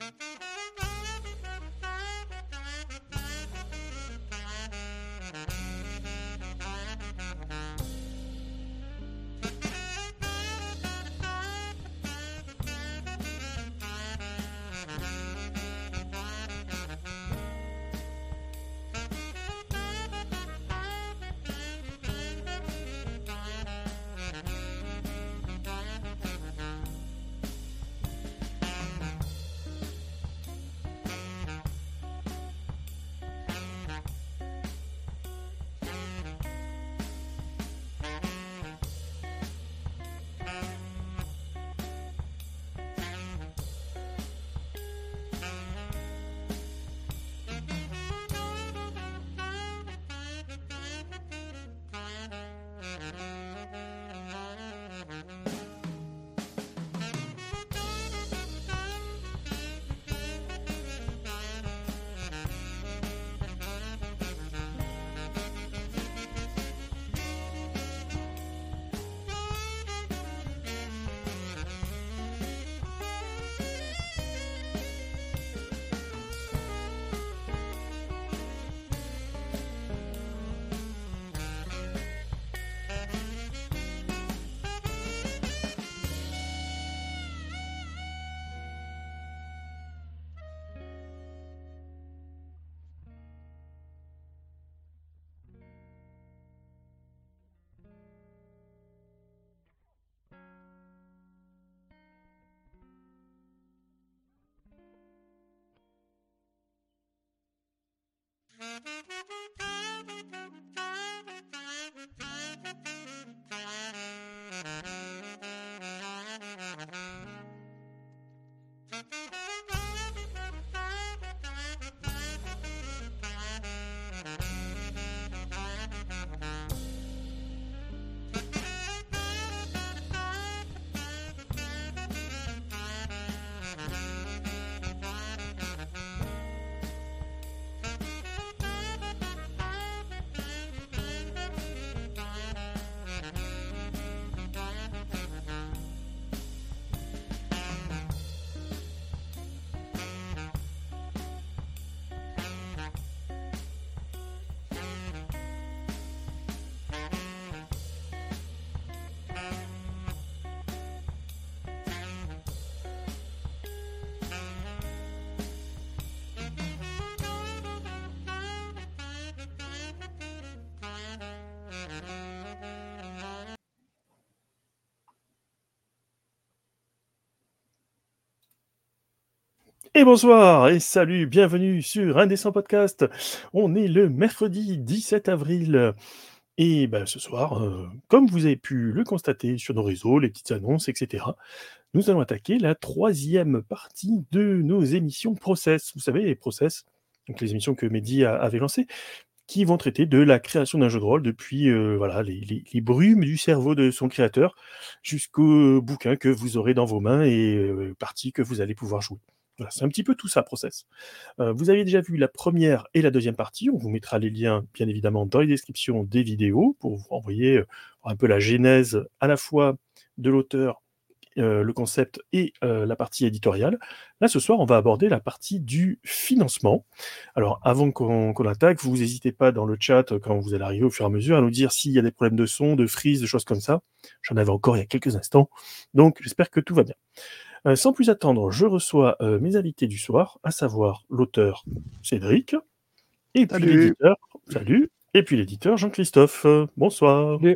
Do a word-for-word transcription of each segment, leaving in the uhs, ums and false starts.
Et bonsoir et salut, bienvenue sur Indécent Podcast. On est le mercredi dix-sept avril et bah, ce soir, euh, comme vous avez pu le constater sur nos réseaux, les petites annonces, et cetera, nous allons attaquer la troisième partie de nos émissions Process. Vous savez, les Process, donc les émissions que Mehdi a- avait lancées, qui vont traiter de la création d'un jeu de rôle depuis euh, voilà, les, les- les brumes du cerveau de son créateur jusqu'au bouquin que vous aurez dans vos mains et euh, partie que vous allez pouvoir jouer. Voilà, c'est un petit peu tout ça, Process. Euh, vous avez déjà vu la première et la deuxième partie. On vous mettra les liens, bien évidemment, dans les descriptions des vidéos pour vous envoyer euh, un peu la genèse à la fois de l'auteur, euh, le concept et euh, la partie éditoriale. Là, ce soir, on va aborder la partie du financement. Alors, avant qu'on qu'on attaque, vous n'hésitez pas dans le chat, euh, quand vous allez arriver au fur et à mesure, à nous dire s'il y a des problèmes de son, de freeze, de choses comme ça. J'en avais encore il y a quelques instants. Donc, j'espère que tout va bien. Euh, sans plus attendre, je reçois euh, mes invités du soir, à savoir l'auteur Cédric, et puis Salut. l'éditeur, salut, et puis l'éditeur Jean-Christophe. Euh, bonsoir. Salut.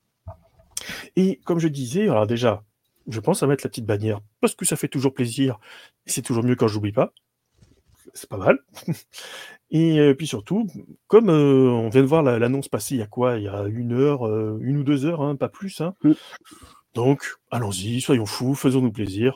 Et comme je disais, alors déjà, je pense à mettre la petite bannière, parce que ça fait toujours plaisir, et c'est toujours mieux quand j'oublie pas. C'est pas mal. Et euh, puis surtout, comme euh, on vient de voir la- l'annonce passer il y a quoi? Il y a une heure, euh, une ou deux heures, hein, pas plus. Hein. Mm. Donc, allons-y, soyons fous, faisons-nous plaisir.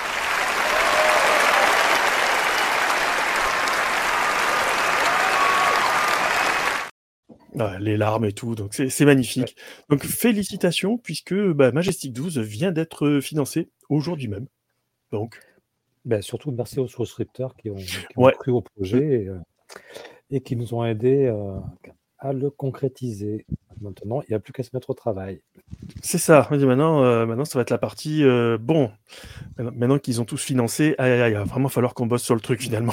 Ah, les larmes et tout, donc c'est c'est magnifique. Donc félicitations, puisque bah, Majestic douze vient d'être financé aujourd'hui même. Donc, Ben, surtout merci aux souscripteurs qui ont, qui ont ouais. cru au projet et, euh, et qui nous ont aidés euh, à le concrétiser. Maintenant, il n'y a plus qu'à se mettre au travail. C'est ça. Oui, maintenant, heu, maintenant ça va être la partie, heu, bon, maintenant maintenant qu'ils ont tous financé, aïe, aïe, aïe, il va vraiment falloir qu'on bosse sur le truc finalement.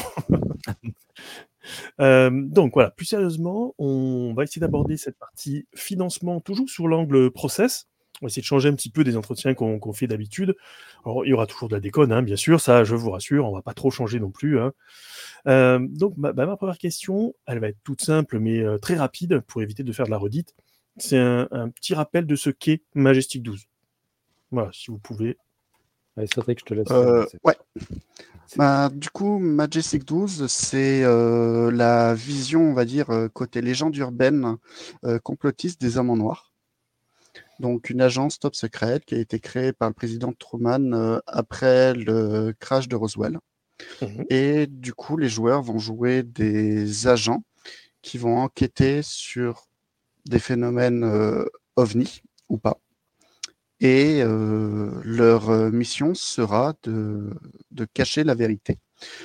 Hem, donc voilà, plus sérieusement, on va essayer d'aborder cette partie financement toujours sous l'angle process. On va essayer de changer un petit peu des entretiens qu'on qu'on fait d'habitude. Alors, il y aura toujours de la déconne, hein, bien sûr, ça je vous rassure, on va pas trop changer non plus, hein. Hem, donc ma bah, ma première question, elle va être toute simple mais heu, très rapide pour éviter de faire de la redite. C'est un un petit rappel de ce qu'est Majestic douze. Voilà, si vous pouvez. Allez Cédric, je te laisse Euh, commencer. ouais. Bah, du coup, Majestic douze, c'est euh, la vision, on va dire, euh, côté légende urbaine euh, complotiste des Hommes en Noir. Donc, une agence top secrète qui a été créée par le président Truman euh, après le crash de Roswell. Mmh. Et du coup, les joueurs vont jouer des agents qui vont enquêter sur des phénomènes euh, ovnis ou pas. Et euh, leur euh, mission sera de, de cacher la vérité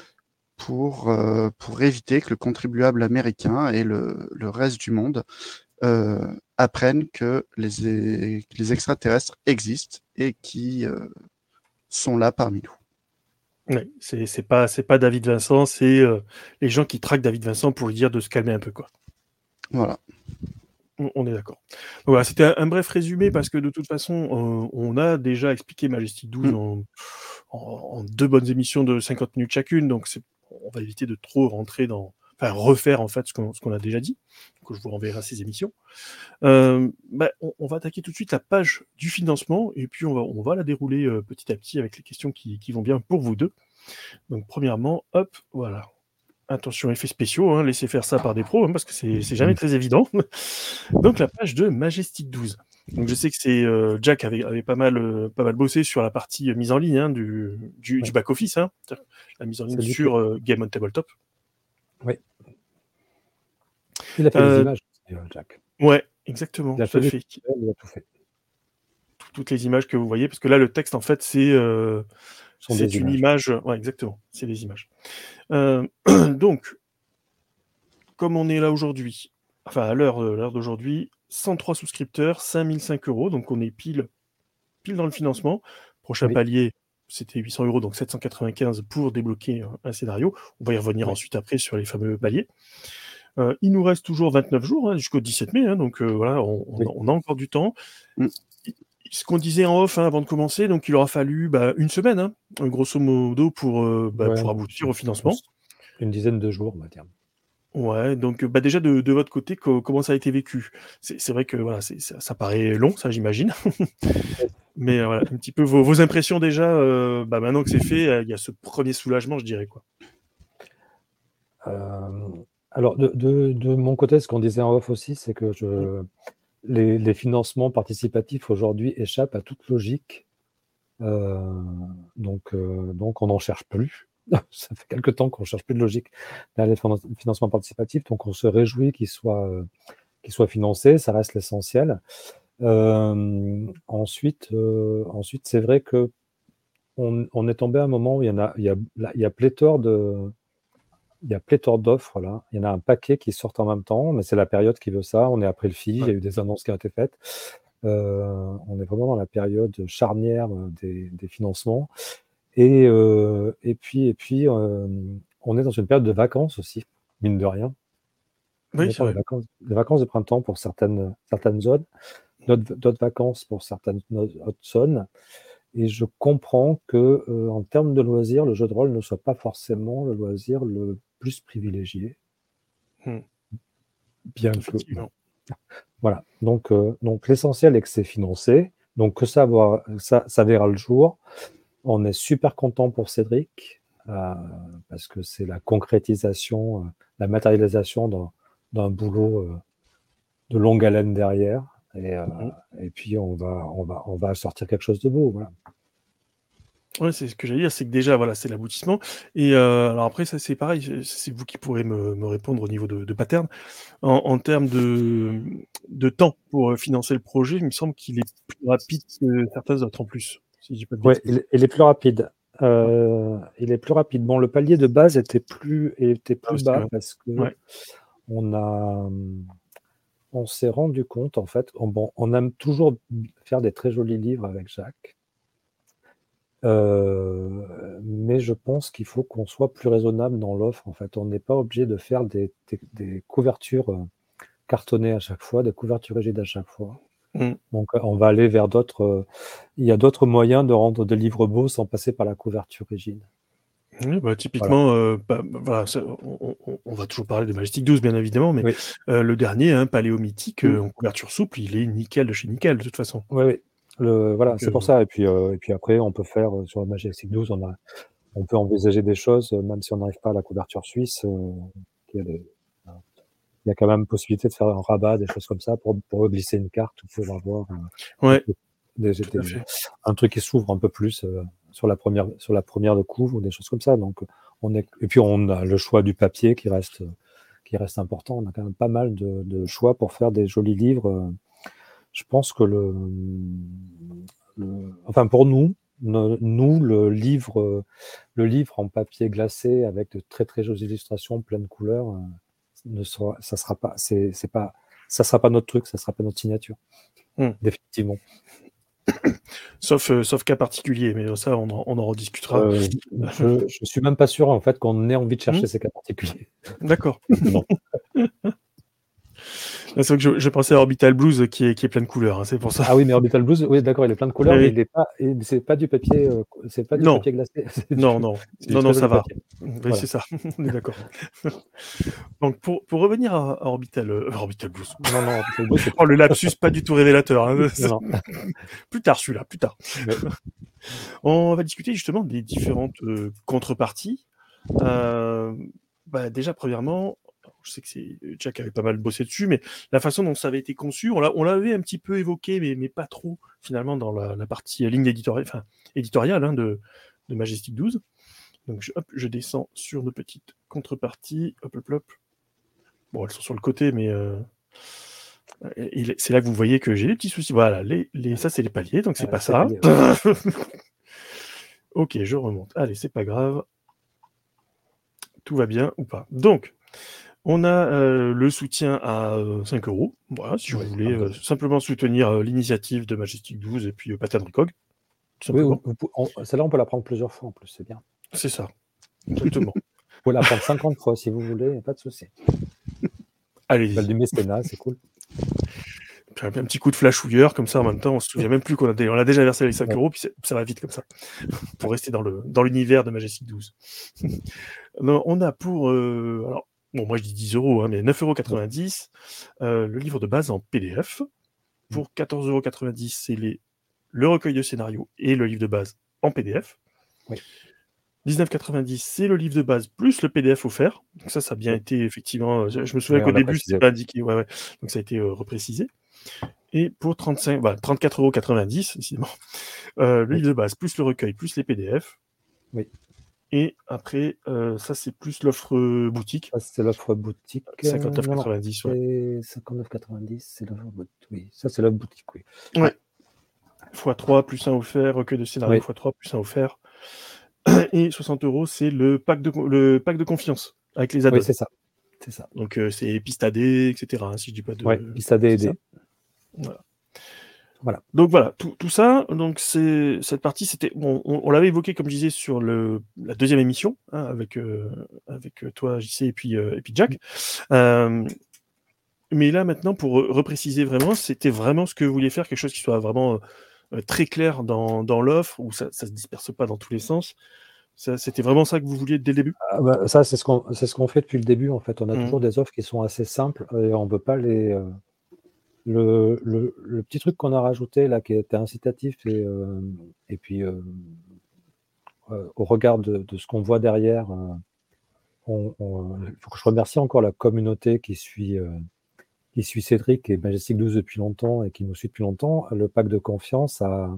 pour, euh, pour éviter que le contribuable américain et le, le reste du monde euh, apprennent que les, que les extraterrestres existent et qui euh, sont là parmi nous. Ouais, c'est c'est pas c'est pas David Vincent, c'est, heu, les gens qui traquent David Vincent pour lui dire de se calmer un peu, quoi. Voilà. On on est d'accord. Donc voilà, c'était un un bref résumé parce que de toute façon, heu, on a déjà expliqué Majestic douze Mm. en en en deux bonnes émissions de cinquante minutes chacune, donc c'est on va éviter de trop rentrer dans enfin refaire en fait ce qu'on ce qu'on a déjà dit. Donc je vous renverrai à ces émissions. Hem, bah, on on va attaquer tout de suite la page du financement et puis on va on va la dérouler, heu, petit à petit avec les questions qui qui vont bien pour vous deux. Donc premièrement, hop, voilà. Attention effets spéciaux, hein, laissez faire ça par des pros, hein, parce que c'est c'est jamais très évident. Donc la page de Majestic douze. Donc je sais que c'est, heu, Jack avait avait pas mal, heu, pas mal bossé sur la partie, heu, mise en ligne, hein, du du du Ouais. back office, hein, c'est-à-dire la mise en ligne C'est lui qui sur, heu, Game on Tabletop. oui. Il a fait les Heu, images aussi, heu, Jack. ouais, exactement, Il a tout fait à les fait. il a tout fait. Tout toutes les images que vous voyez, parce que là le texte en fait c'est, heu, Ce sont des c'est une images. image, ouais exactement, c'est des images. Heu, donc comme on est là aujourd'hui, enfin à l'heure, heu, l'heure d'aujourd'hui, cent trois souscripteurs, cinq mille cinq euros, donc on est pile pile dans le financement. Prochain Oui, palier, c'était huit cents euros, donc sept cent quatre-vingt-quinze pour débloquer un un scénario. On va y revenir oui. ensuite après sur les fameux paliers. Heu, il nous reste toujours vingt-neuf jours, hein, jusqu'au dix-sept mai, hein, donc heu, voilà, on on a Oui. on a encore du temps. Mm. I Ce qu'on disait en off, hein, avant de commencer, donc il aura fallu, bah, une semaine, hein, heu, grosso modo pour, heu, bah, Ouais, pour aboutir au on financement. s une dizaine de jours, on va dire. Ouais, donc, heu, bah, déjà de de votre côté, co comment ça a été vécu? C'est c'est vrai que voilà, c'est ça ça paraît long, ça j'imagine. Mais, heu, voilà, un petit peu vos vos impressions déjà, heu, bah, maintenant que c'est fait, heu, il y a ce premier soulagement, je dirais, quoi. Hem, alors de de de mon côté, ce qu'on disait en off aussi, c'est que Mmh. je les les financements participatifs aujourd'hui échappent à toute logique. Heu, donc heu, donc on n'en cherche plus. Ça fait quelque temps qu'on cherche plus de logique dans les finan financements participatifs, donc on se réjouit qu'ils soient, heu, qu'ils soient financés, ça reste l'essentiel. Hem, ensuite, heu, ensuite c'est vrai qu'on on est tombé à un moment où il y en a il y a là, il y a pléthore de il y a pléthore d'offres là. Il y en a un paquet qui sortent en même temps, mais c'est la période qui veut ça. On est après le F I, il y Ouais. a eu des annonces qui ont été faites. Heu, on est vraiment dans la période charnière, heu, des des financements et heu et puis et puis, hem, on est dans une période de vacances aussi, mine de rien. On Oui, est c'est dans les vrai. vacances les vacances de printemps pour certaines, certaines zones, d'autres d'autres vacances pour certaines no autres zones et je comprends que, heu, en termes de loisirs, le jeu de rôle ne soit pas forcément le loisir le plus privilégié, Mmh. bien que bon, Effectivement. voilà. Donc heu, donc l'essentiel est que c'est financé, donc que ça voit ça ça verra le jour. On est super content pour Cédric, heu, parce que c'est la concrétisation, heu, la matérialisation d'un d'un boulot, heu, de longue haleine derrière et heu Mmh. et puis on va on va on va sortir quelque chose de beau, voilà. Ouais, c'est ce que j'allais dire, c'est que déjà, voilà, c'est l'aboutissement et heu, alors après ça, c'est pareil, c'est c'est vous qui pourrez me me répondre au niveau de de pattern. En en termes de, mmh, de temps pour, heu, financer le projet, il me semble qu'il est plus rapide que certains autres en plus, si je dis pas de Ouais, bêtises. il est il est plus rapide, Ouais. heu, il est plus rapide. Bon, le palier de base était plus était Ah plus aussi, bas ouais. parce Ouais. qu'on a, mmh on s'est rendu compte, en fait, on, bon, on aime toujours faire des très jolis livres avec Jacques, euh, mais je pense qu'il faut qu'on soit plus raisonnable dans l'offre. En fait, on n'est pas obligé de faire des, des, des couvertures euh, cartonnées à chaque fois, des couvertures rigides à chaque fois. Mm. Donc, euh, on va aller vers d'autres. Euh, il y a d'autres moyens de rendre des livres beaux sans passer par la couverture rigide. Oui, bah, Voilà. typiquement, euh, bah, bah, voilà, ça, on, on- on va toujours parler de Majestic douze, bien évidemment, mais Oui, euh, le dernier, hein, Paléomythique, euh, Mm. en couverture souple, il est nickel de chez nickel, de toute façon. oui, oui. Le, voilà, Donc, c'est pour euh, ça. Et puis, euh, et puis après, on peut faire euh, sur la Majestic douze, on a, on peut envisager des choses, euh, même si on n'arrive pas à la couverture suisse. euh, il y a des- euh, il y a quand même possibilité de faire un rabat, des choses comme ça, pour, pour glisser une carte ou pour avoir euh, ouais, des- tout à des- fait. un truc qui s'ouvre un peu plus euh, sur la première, sur la première de couvre ou des choses comme ça. Donc, on est, et puis on a le choix du papier qui reste, qui reste important. On a quand même pas mal de, de choix pour faire des jolis livres. euh, Je pense que le, le- enfin pour nous, ne- nous le livre, euh, le livre en papier glacé avec de très très jolies illustrations, pleines couleurs, euh, ne sera, ça sera pas, c'est, c'est pas, ça sera pas notre truc, ça sera pas notre signature, Mm. définitivement. Sauf, euh, sauf cas particulier, mais ça, on en, on en rediscutera. Euh, je, je suis même pas sûr en fait qu'on ait envie de chercher Mm. ces cas particuliers. D'accord. Non. C'est vrai que je, je pensais à Orbital Blues qui est, qui est plein de couleurs, hein, c'est pour ça. Ah oui, mais Orbital Blues, oui, d'accord, il est plein de couleurs, Eh mais oui. il est pas, et c'est pas du papier, euh, c'est pas du Non, papier glacé, c'est non, du, non, c'est du non, non, très ça joli va. papier. Oui, Voilà. c'est ça, on est d'accord. Donc, pour, pour revenir à, à Orbital, euh, Orbital Blues. Non, non, Orbital Blues, c'est Oh, le lapsus pas du tout révélateur. Hein. non, non. Plus tard, celui-là, plus tard. Mais, On va discuter justement des différentes euh, contreparties. Euh, bah, déjà, premièrement, je sais que c'est Jack avait pas mal bossé dessus, mais la façon dont ça avait été conçu, on, l'a, on l'avait un petit peu évoqué, mais, mais pas trop, finalement, dans la, la partie ligne éditoriale, enfin, éditoriale hein, de, de Majestic douze. Donc, je, hop, je descends sur nos petites contreparties. Hop, hop, hop. Bon, elles sont sur le côté, mais euh, et c'est là que vous voyez que j'ai des petits soucis. Voilà, les, les, ça, c'est les paliers, donc c'est euh, pas c'est ça. pas lié. Ok, je remonte. Allez, c'est pas grave. Tout va bien ou pas. Donc, on a euh, le soutien à euh, cinq euros. Voilà, si Oui, vous voulez comme euh, d'hab. simplement soutenir euh, l'initiative de Majestic douze et puis euh, Pattern Recog, tout Oui, simplement. vous- vous- on- celle-là, on peut la prendre plusieurs fois en plus, c'est bien. C'est ça, exactement. Vous pouvez la prendre cinquante fois si vous voulez, y a pas de souci. Belle Allez-y. du mécénat, c'est cool. Puis un petit coup de flashouilleur, comme ça en même temps, on se souvient même plus qu'on a, dé- on a déjà versé les cinq Ouais. euros, puis c'est- ça va vite comme ça, pour rester dans, le, dans l'univers de Majestic douze. Non, on a pour, euh, alors, bon, moi je dis dix euros, hein, mais neuf euros quatre-vingt-dix, euh, le livre de base en P D F. Pour quatorze euros quatre-vingt-dix, c'est les, le recueil de scénarios et le livre de base en P D F. Oui. dix-neuf quatre-vingt-dix, c'est le livre de base plus le P D F offert. Donc ça, ça a bien Oui. été effectivement. Je, je me souviens Oui, qu'au on l'a début, précisé. c'était pas indiqué. Ouais, ouais. Donc ça a été euh, reprécisé. Et pour trente-cinq, bah, trente-quatre euros quatre-vingt-dix, décidément, euh, le Oui. livre de base plus le recueil plus les P D F. Oui. Et après, euh, ça c'est plus l'offre euh, boutique. Ça, c'est l'offre boutique. cinquante-neuf Non, non, quatre-vingt-dix, ouais. c'est cinquante-neuf quatre-vingt-dix, c'est l'offre boutique. Oui, ça, c'est l'offre boutique, oui. Ouais. fois trois plus un offert, recueil de scénario Oui. fois trois plus un offert. Et soixante euros, c'est le pack de, le pack de confiance avec les add-ons. Oui, c'est ça. C'est ça. Donc, euh, c'est piste A D, et cetera. Hein, si je dis pas de. Ouais, piste A D et c'est ça D. Voilà. Voilà. Donc voilà, tout, tout ça, donc c'est cette partie, c'était, bon, on, on l'avait évoqué comme je disais sur le la deuxième émission hein, avec euh, avec toi J C et puis euh, et puis Jack. Euh, mais là maintenant pour repréciser vraiment, c'était vraiment ce que vous vouliez faire, quelque chose qui soit vraiment euh, très clair dans, dans l'offre où ça ça se disperse pas dans tous les sens. Ça, c'était vraiment ça que vous vouliez dès le début. Ah bah, ça, c'est ce qu'on c'est ce qu'on fait depuis le début. En fait, on a Mmh. toujours des offres qui sont assez simples et on ne veut pas les. Euh, le, le, le petit truc qu'on a rajouté là, qui était incitatif et, euh, et puis euh, euh, au regard de, de ce qu'on voit derrière, euh, on, on, il faut que je remercie encore la communauté qui suit, euh, qui suit Cédric et Majestic douze depuis longtemps et qui nous suit depuis longtemps. Le pack de confiance a,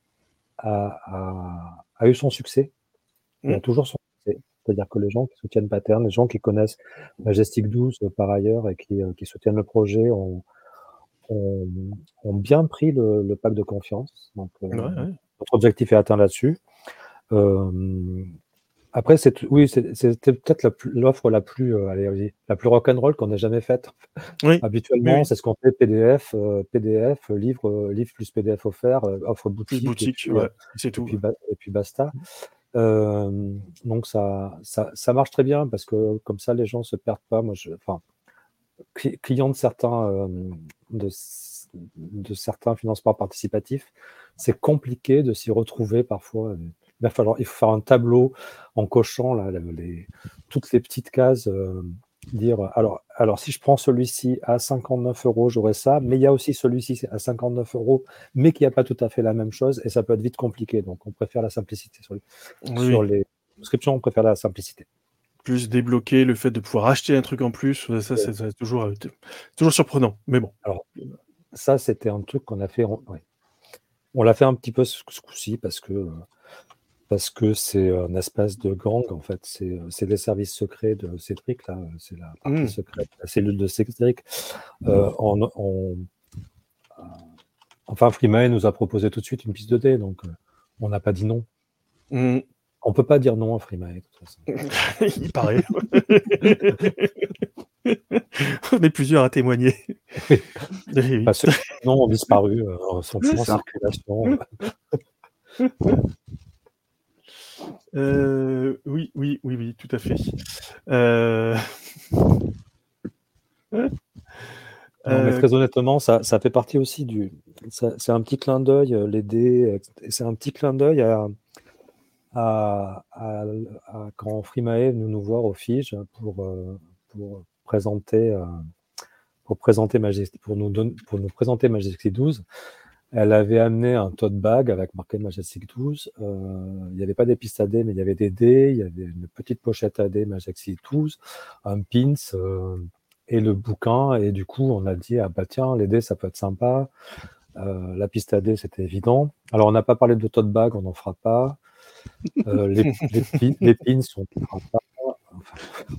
a, a, a eu son succès. Il Mmh. a toujours son succès. C'est-à-dire que les gens qui soutiennent Pattern, les gens qui connaissent Majestic douze euh, par ailleurs et qui, euh, qui soutiennent le projet ont, ont, ont bien pris le, le pack de confiance. Donc, euh, Ouais, ouais. notre objectif est atteint là-dessus. Euh, Après, c'est oui, c'est c'était peut-être la plus l'offre la plus, heu, allez, vas-y, la plus rock'n'roll qu'on ait jamais faite. Oui, oui, Habituellement, oui. c'est ce qu'on fait P D F, heu, P D F, livre, heu, livre plus P D F offert, heu, offre Plus boutique et boutique, puis, heu, ouais, c'est et tout, puis ouais. ba et puis basta. Hem, donc ça ça ça marche très bien parce que comme ça, les gens se perdent pas. Moi, je enfin, cli client de certains, hem, de c de certains financements participatifs, c'est compliqué de s'y retrouver parfois. Il va falloir il faut faire un tableau en cochant là, le les toutes les petites cases, hem, dire, alors alors si je prends celui-ci à cinquante-neuf euros, j'aurai ça, mais il y a aussi celui-ci à cinquante-neuf euros, mais qui a pas tout à fait la même chose et ça peut être vite compliqué. Donc on préfère la simplicité sur les Oui, sur oui. les souscriptions, on préfère la simplicité. Plus débloquer le fait de pouvoir acheter un truc en plus, heu, ça, Ouais. c'est c'est toujours, heu, t toujours surprenant, mais bon. Alors ça, c'était un truc qu'on a fait en ouais. On l'a fait un petit peu ce ce coup-ci parce que, heu, parce que c'est un espèce de gang en fait. C'est, heu, c'est les services secrets de Cédric là, heu, c'est la partie Mmh. secrète, la cellule de Cédric. Heu, on on heu, enfin Freemail nous a proposé tout de suite une piste de dé donc, heu, on n'a pas dit non. Mmh. On peut pas dire non à Freemail de toute façon. Il paraît. On est plusieurs à témoigner. Oui. Eh oui. Enfin ceux qui disent non ont disparu, heu, sont C'est plus en ça. circulation. Heu, oui, oui, oui, oui, tout à fait. Heu Non, mais heu, très honnêtement, ça ça fait partie aussi du ça c'est un petit clin d'œil, heu, les dés, et c'est un petit clin d'œil à à à l à quand Freemail est venu nous voir au Fige pour, heu, pour présenter, heu, pour présenter Majest pour nous donn pour nous présenter Majestic douze. Elle avait amené un tote bag avec marqué Majestic douze. Heu, il y avait pas des pistes à dés, mais il y avait des dés, il y avait une petite pochette à dés Majestic douze, un pins, heu, et le bouquin et du coup, on a dit: «Ah bah tiens, les dés, ça peut être sympa». Heu, la piste à dés, c'était évident. Alors on n'a pas parlé de tote bag, on n'en fera pas. Heu, les les pin les pins, on ne fera pas. Enfin,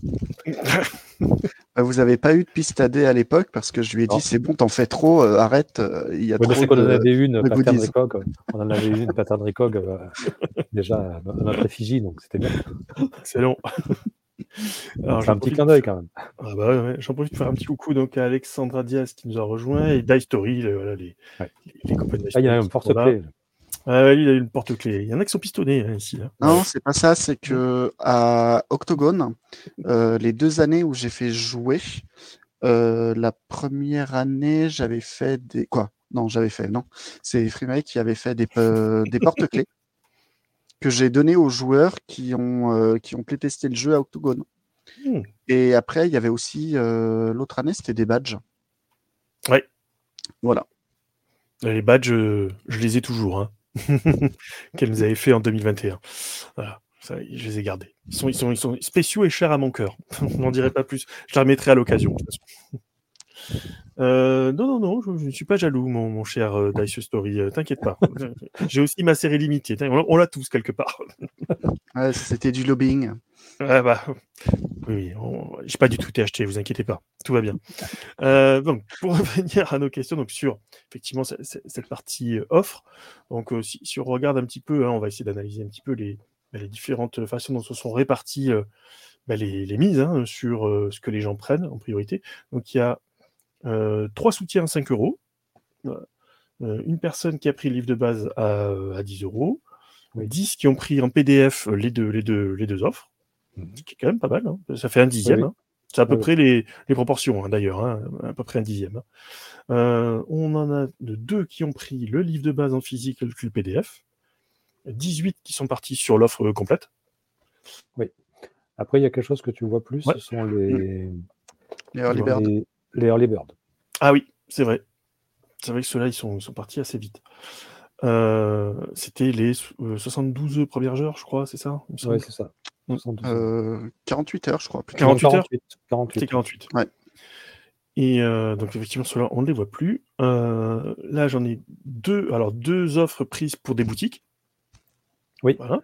Bah, vous avez pas eu de piste à dés à l'époque parce que je lui ai dit: non. «C'est bon, tu en fais trop, heu, arrête, heu, il y a Ouais, mais trop c'est qu'on en de avait une de pattern goodies». recog, on en avait une pattern recog, heu, déjà à no à notre effigie, donc c'était bien. Excellent. Alors C'est j'en un petit profite clin pour d'œil faire quand même. ah bah, ouais, ouais, j'en profite pour faire un petit coucou donc à Alexandra Diaz qui nous a rejoints et Die Story, le voilà les Ouais. les les copains de Die Ah, il y a Story un qui sont là. porte-clés. Ah ouais, lui, il a eu le porte-clés. Il y en a qui sont pistonnés, hein, ici, hein. Non, Ouais. c'est pas ça, c'est qu'à Octogone, heu, les deux années où j'ai fait jouer, heu, la première année, j'avais fait des quoi? Non, j'avais fait non, c'est Freemail qui avait fait des pe des porte-clés que j'ai donnés aux joueurs qui ont, heu, qui ont playtesté le jeu à Octogone. Mmh. Et après, il y avait aussi, heu, l'autre année, c'était des badges. Ouais. Voilà. Les badges, heu, je les ai toujours, hein. Qu'elle nous avait fait en deux mille vingt et un. Voilà, ça, je les ai gardés. Ils sont ils sont ils sont spéciaux et chers à mon cœur. Je n'en dirai pas plus. Je les remettrai à l'occasion, de toute façon. Heu, non, non, non, je je ne suis pas jaloux, mon mon cher, heu, Dice Story, heu, t'inquiète pas. J'ai aussi ma série limitée, tu on l'a on l'a tous quelque part. Ouais, c'était du lobbying. Ouais, bah, oui, oui, on j'ai pas du tout été acheté, vous inquiétez pas, tout va bien. Heu, donc pour revenir à nos questions, donc sur effectivement ce ce cette partie, heu, offre, donc heu, si si on regarde un petit peu, hein, on va essayer d'analyser un petit peu les, bah, les différentes façons dont se sont réparties, heu, bah, les les mises, hein, sur, heu, ce que les gens prennent en priorité. Donc il y a, heu, trois soutiens à cinq euros, heu heu, une personne qui a pris le livre de base à, heu, à dix euros, Oui. dix qui ont pris en P D F les deux les deux les deux offres, Mmh. ce qui est quand même pas mal, hein, ça fait un Oui, dixième, oui. hein. C'est à peu Oui, oui. près les les proportions, hein, d'ailleurs, hein, à peu près un dixième, hein. Heu, on en a de deux qui ont pris le livre de base en physique et le P D F, dix-huit qui sont partis sur l'offre, heu, complète. Oui. Après, il y a quelque chose que tu vois plus, Ouais. ce sont Mmh. les Les early Dis-moi. bird. les les early bird. Ah oui, c'est vrai. C'est vrai que ceux-là, ils sont ils sont partis assez vite. Heu, c'était les s heu, soixante-douze premières heures, je crois, c'est ça, il me Ouais, semble? c'est ça. Mmh. soixante-douze heures. Heu, quarante-huit heures, je crois, plutôt. Non, quarante-huit heures? quarante-huit. C'est quarante-huit, ouais. quarante-huit. Ouais. Et heu, donc effectivement, ceux-là, on ne les voit plus. Heu, là, j'en ai deux, alors deux offres prises pour des boutiques. Oui. Voilà.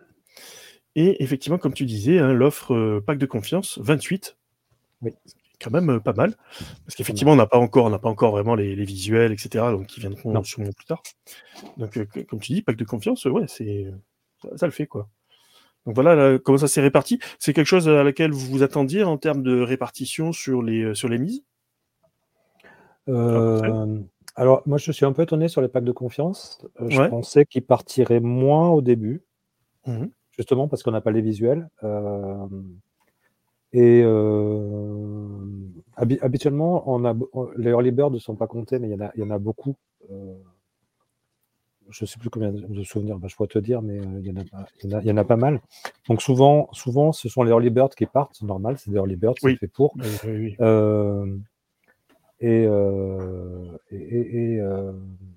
Et effectivement, comme tu disais, hein, l'offre, heu, pack de confiance, vingt-huit. Oui. C'est quand même, heu, pas mal. Parce C'est pas mal. qu'effectivement, on n'a pas encore on n'a pas encore vraiment les les visuels et cetera, donc qui viendront Non. sûrement plus tard. Donc heu, c comme tu dis, pack de confiance, ouais, c'est ça ça le fait, quoi. Donc voilà, là, comment ça s'est réparti. C'est quelque chose à laquelle vous vous attendiez en termes de répartition sur les, euh, sur les mises? À peu près? Euh, alors, moi, je suis un peu étonné sur les packs de confiance. Euh, je Ouais. pensais qu'ils partiraient moins au début, Mhm. justement parce qu'on n'a pas les visuels. Euh, et euh, habi- habituellement, on a, on- les early birds ne sont pas comptés, mais il y en a, il y en a beaucoup. Euh, je ne sais plus combien de souvenirs, bah, je pourrais te dire, mais euh, il y en a, pas- il y en a, il y en a pas mal. Donc souvent, souvent, ce sont les early birds qui partent, c'est normal, c'est des early birds, c'est Oui. fait pour. Oui, oui, oui. Euh, et, euh, et, et, et, euh,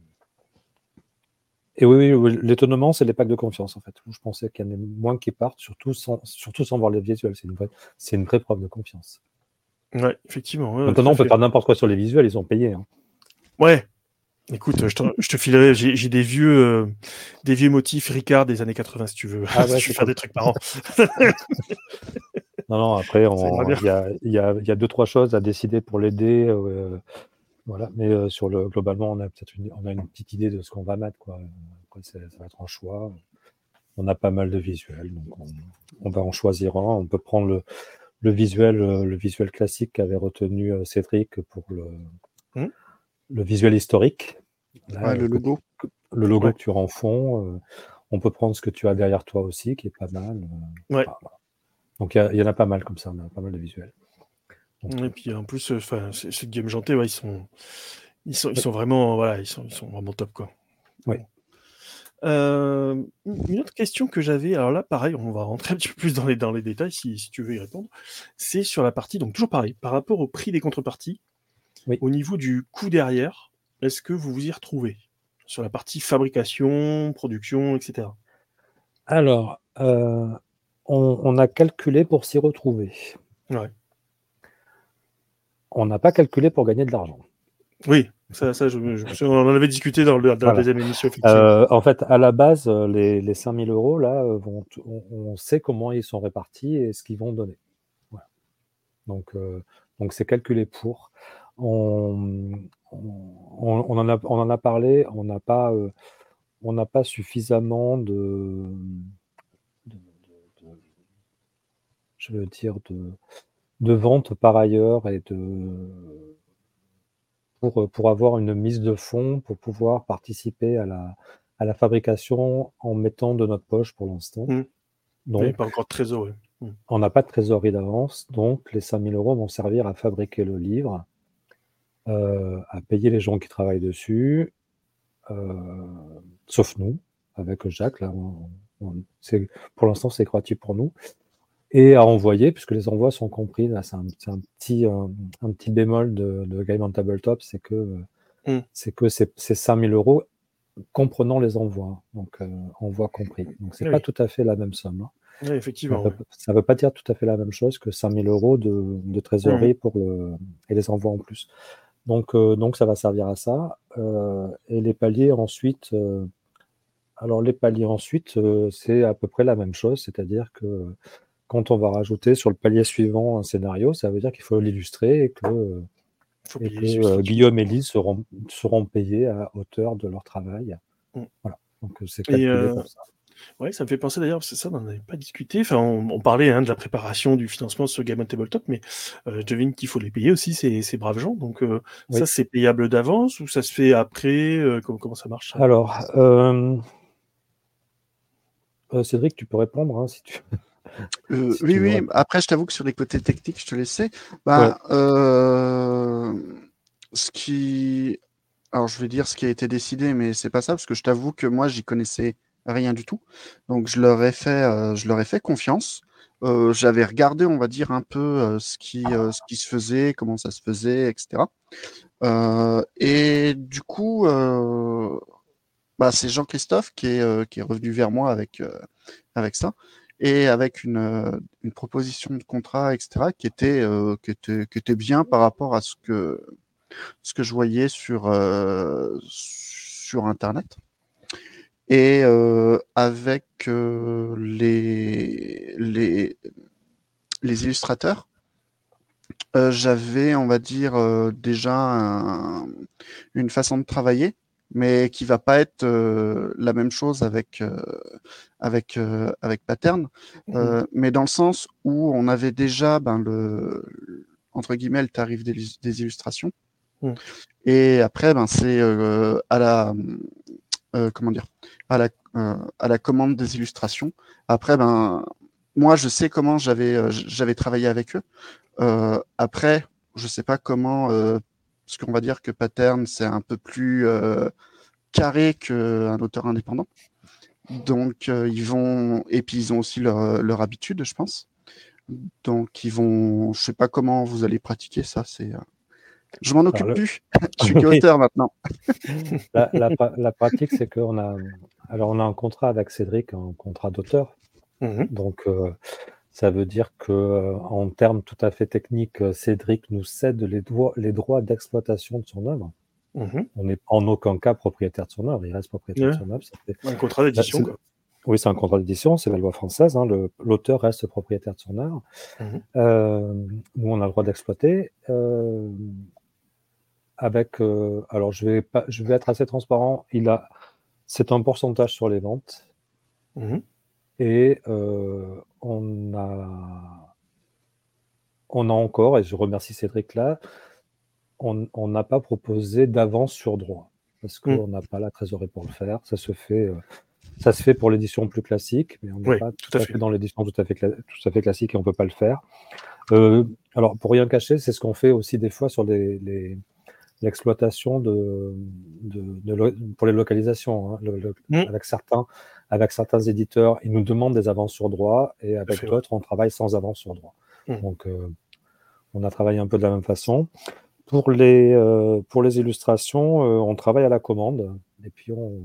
et oui, oui, oui, l'étonnement, c'est les packs de confiance, en fait. Je pensais qu'il y en ait moins qui partent, surtout sans, surtout sans voir les visuels. C'est une vraie, c'est une vraie preuve de confiance. Ouais, effectivement, ouais, tout Maintenant, à on peut fait. faire n'importe quoi sur les visuels, ils ont payé, hein. Ouais. Écoute, je te, je te filerai, j'ai j'ai des vieux, euh, des vieux motifs Ricard des années quatre-vingts, si tu veux. Ah Si ouais, tu veux c'est faire cool. des trucs marrants. Non, non, après, Ça ira bien. il y a, y, a, y a deux, trois choses à décider pour l'aider. Euh, voilà. Mais euh, sur le, globalement, on a peut-être une, on a une petite idée de ce qu'on va mettre, quoi. Après, ça va être un choix. On a pas mal de visuels, donc on, on va en choisir un. On peut prendre le, le visuel, le visuel classique qu'avait retenu Cédric pour le, Hmm. le visuel historique. Là, Ouais, le que tu, logo. que, le logo Ouais. que tu rends fond. Euh, on peut prendre ce que tu as derrière toi aussi, qui est pas mal. Euh, Ouais. ah, voilà. Donc il y, y en a pas mal comme ça, on a pas mal de visuels. Donc, Et puis en plus, enfin, euh, ceux de Game Janté, ouais, ils sont, ils sont, ils sont vraiment, voilà, ils sont, ils sont vraiment top, quoi. oui. Euh, une autre question que j'avais, alors là, pareil, on va rentrer un petit peu plus dans les, dans les détails si, si tu veux y répondre. C'est sur la partie, donc toujours pareil, par rapport au prix des contreparties, Oui. au niveau du coût derrière, est-ce que vous vous y retrouvez sur la partie fabrication, production, et cetera. Alors, euh, on, on a calculé pour s'y retrouver. Ouais. On n'a pas calculé pour gagner de l'argent. Oui, ça, ça je, je, on en avait discuté dans, le, dans Voilà. la deuxième émission, effectivement. Euh, en fait, à la base, les, les cinq mille euros, là, vont, on, on sait comment ils sont répartis et ce qu'ils vont donner. Voilà. Donc, euh, donc c'est calculé pour. On, on, on, en a, on en a parlé, on n'a pas, euh, on n'a pas suffisamment de, de, de, de je veux dire, de, de ventes par ailleurs et de pour, pour avoir une mise de fonds, pour pouvoir participer à la, à la fabrication en mettant de notre poche pour l'instant. Mmh. Oui, Donc, pas encore de trésor. Oui. Mmh. on n'a pas de trésorerie d'avance, donc les cinq mille euros vont servir à fabriquer le livre, euh, à payer les gens qui travaillent dessus, euh, sauf nous, avec Jacques. Là, on, on, c'est, pour l'instant, c'est gratuit pour nous. Et à envoyer, puisque les envois sont compris. Là, c'est un, c'est un, petit, un, un petit bémol de, de Game on Tabletop, c'est que, Mmh. c'est que c'est, c'est cinq mille euros comprenant les envois, donc euh, envois compris. Donc c'est Oui. pas tout à fait la même somme. Hein. Oui, effectivement. Ça Oui. ne veut pas dire tout à fait la même chose que cinq mille euros de, de trésorerie Mmh. pour le, et les envois en plus. Donc, euh, donc ça va servir à ça. Euh, et les paliers ensuite, euh, alors les paliers ensuite, euh, c'est à peu près la même chose, c'est-à-dire que quand on va rajouter sur le palier suivant un scénario, ça veut dire qu'il faut l'illustrer et que, Faut et payer que les euh, illustrations. Guillaume et Lise seront, seront payés à hauteur de leur travail. Mmh. Voilà. Donc c'est Et calculé euh, comme ça. ouais, ça me fait penser d'ailleurs, c'est ça, on n'en avait pas discuté. Enfin, on, on parlait hein, de la préparation du financement sur Game on Tabletop, mais euh, je devine qu'il faut les payer aussi, ces, ces braves gens. Donc, euh, ça, Oui. c'est payable d'avance ou ça se fait après euh, comment, comment ça marche ça Alors, euh, euh, Cédric, tu peux répondre hein, si tu, Euh, si oui, tu veux oui. répondre. Après, je t'avoue que sur les côtés techniques, je te laissais. Ouais. Bah, euh, ce qui, alors je vais dire ce qui a été décidé, mais c'est pas ça parce que je t'avoue que moi, j'y connaissais rien du tout. Donc, je leur ai fait, euh, je leur ai fait confiance. Euh, j'avais regardé, on va dire un peu euh, ce qui, euh, ce qui se faisait, comment ça se faisait, et cetera. Euh, et du coup, euh, bah, c'est Jean-Christophe qui est, euh, qui est revenu vers moi avec, euh, avec ça et avec une, euh, une proposition de contrat, et cetera, qui était, euh, qui était, qui était bien par rapport à ce que, ce que je voyais sur, euh, sur Internet. Et euh, avec euh, les, les, les illustrateurs, euh, j'avais, on va dire, euh, déjà un- une façon de travailler mais qui va pas être euh, la même chose avec euh, avec euh, avec Pattern, euh, mais dans le sens où on avait déjà ben le entre guillemets le tarif des, des illustrations, Mm. et après ben c'est euh, à la euh, comment dire à la euh, à la commande des illustrations. Après ben moi je sais comment j'avais euh, j'avais travaillé avec eux. Euh, après je sais pas comment euh, parce qu'on va dire que Pattern c'est un peu plus euh, carré qu'un auteur indépendant. Donc, euh, ils vont. Et puis, ils ont aussi leur, leur habitude, je pense. Donc, ils vont. Je sais pas comment vous allez pratiquer ça. C'est. Euh... Je m'en occupe Alors, le- plus. Je suis qu'auteur maintenant. la, la, la pratique, c'est qu'on a, alors on a un contrat avec Cédric, un contrat d'auteur. Mhm. Donc, euh, ça veut dire que, euh, en termes tout à fait techniques, euh, Cédric nous cède les, droits- les droits d'exploitation de son œuvre. Mhm. On n'est en aucun cas propriétaire de son œuvre. Il reste propriétaire Ouais. de son œuvre. Ça fait- Un contrat ça- d'édition, c'est- quoi. oui, c'est un contrat d'édition, c'est la loi française. Hein, le- l'auteur reste propriétaire de son œuvre. Mhm. Euh, nous, on a le droit d'exploiter. Euh, avec, euh, alors, je vais pas, je vais être assez transparent. Il a, c'est un pourcentage sur les ventes. Mhm. Et euh, on a, on a encore, et je remercie Cédric là, on on n'a pas proposé d'avance sur droit parce Mm. qu'on n'a pas la trésorerie pour le faire. Ça se fait, euh, ça se fait pour l'édition plus classique, mais on n'est Oui, pas tout tout à à fait. fait dans l'édition tout à fait, cla- tout à fait classique et on peut pas le faire. Euh, alors, pour rien cacher, c'est ce qu'on fait aussi des fois sur les, les- l'exploitation de, de, de lo- pour les localisations. Hein. Le- le- Mm. avec certains, avec certains éditeurs, ils nous demandent des avances sur droit et Tout à avec fait, ouais. d'autres, on travaille sans avance sur droit. Mm. Donc, euh, on a travaillé un peu de la même façon. Pour les, euh, pour les illustrations, euh, on travaille à la commande et puis on,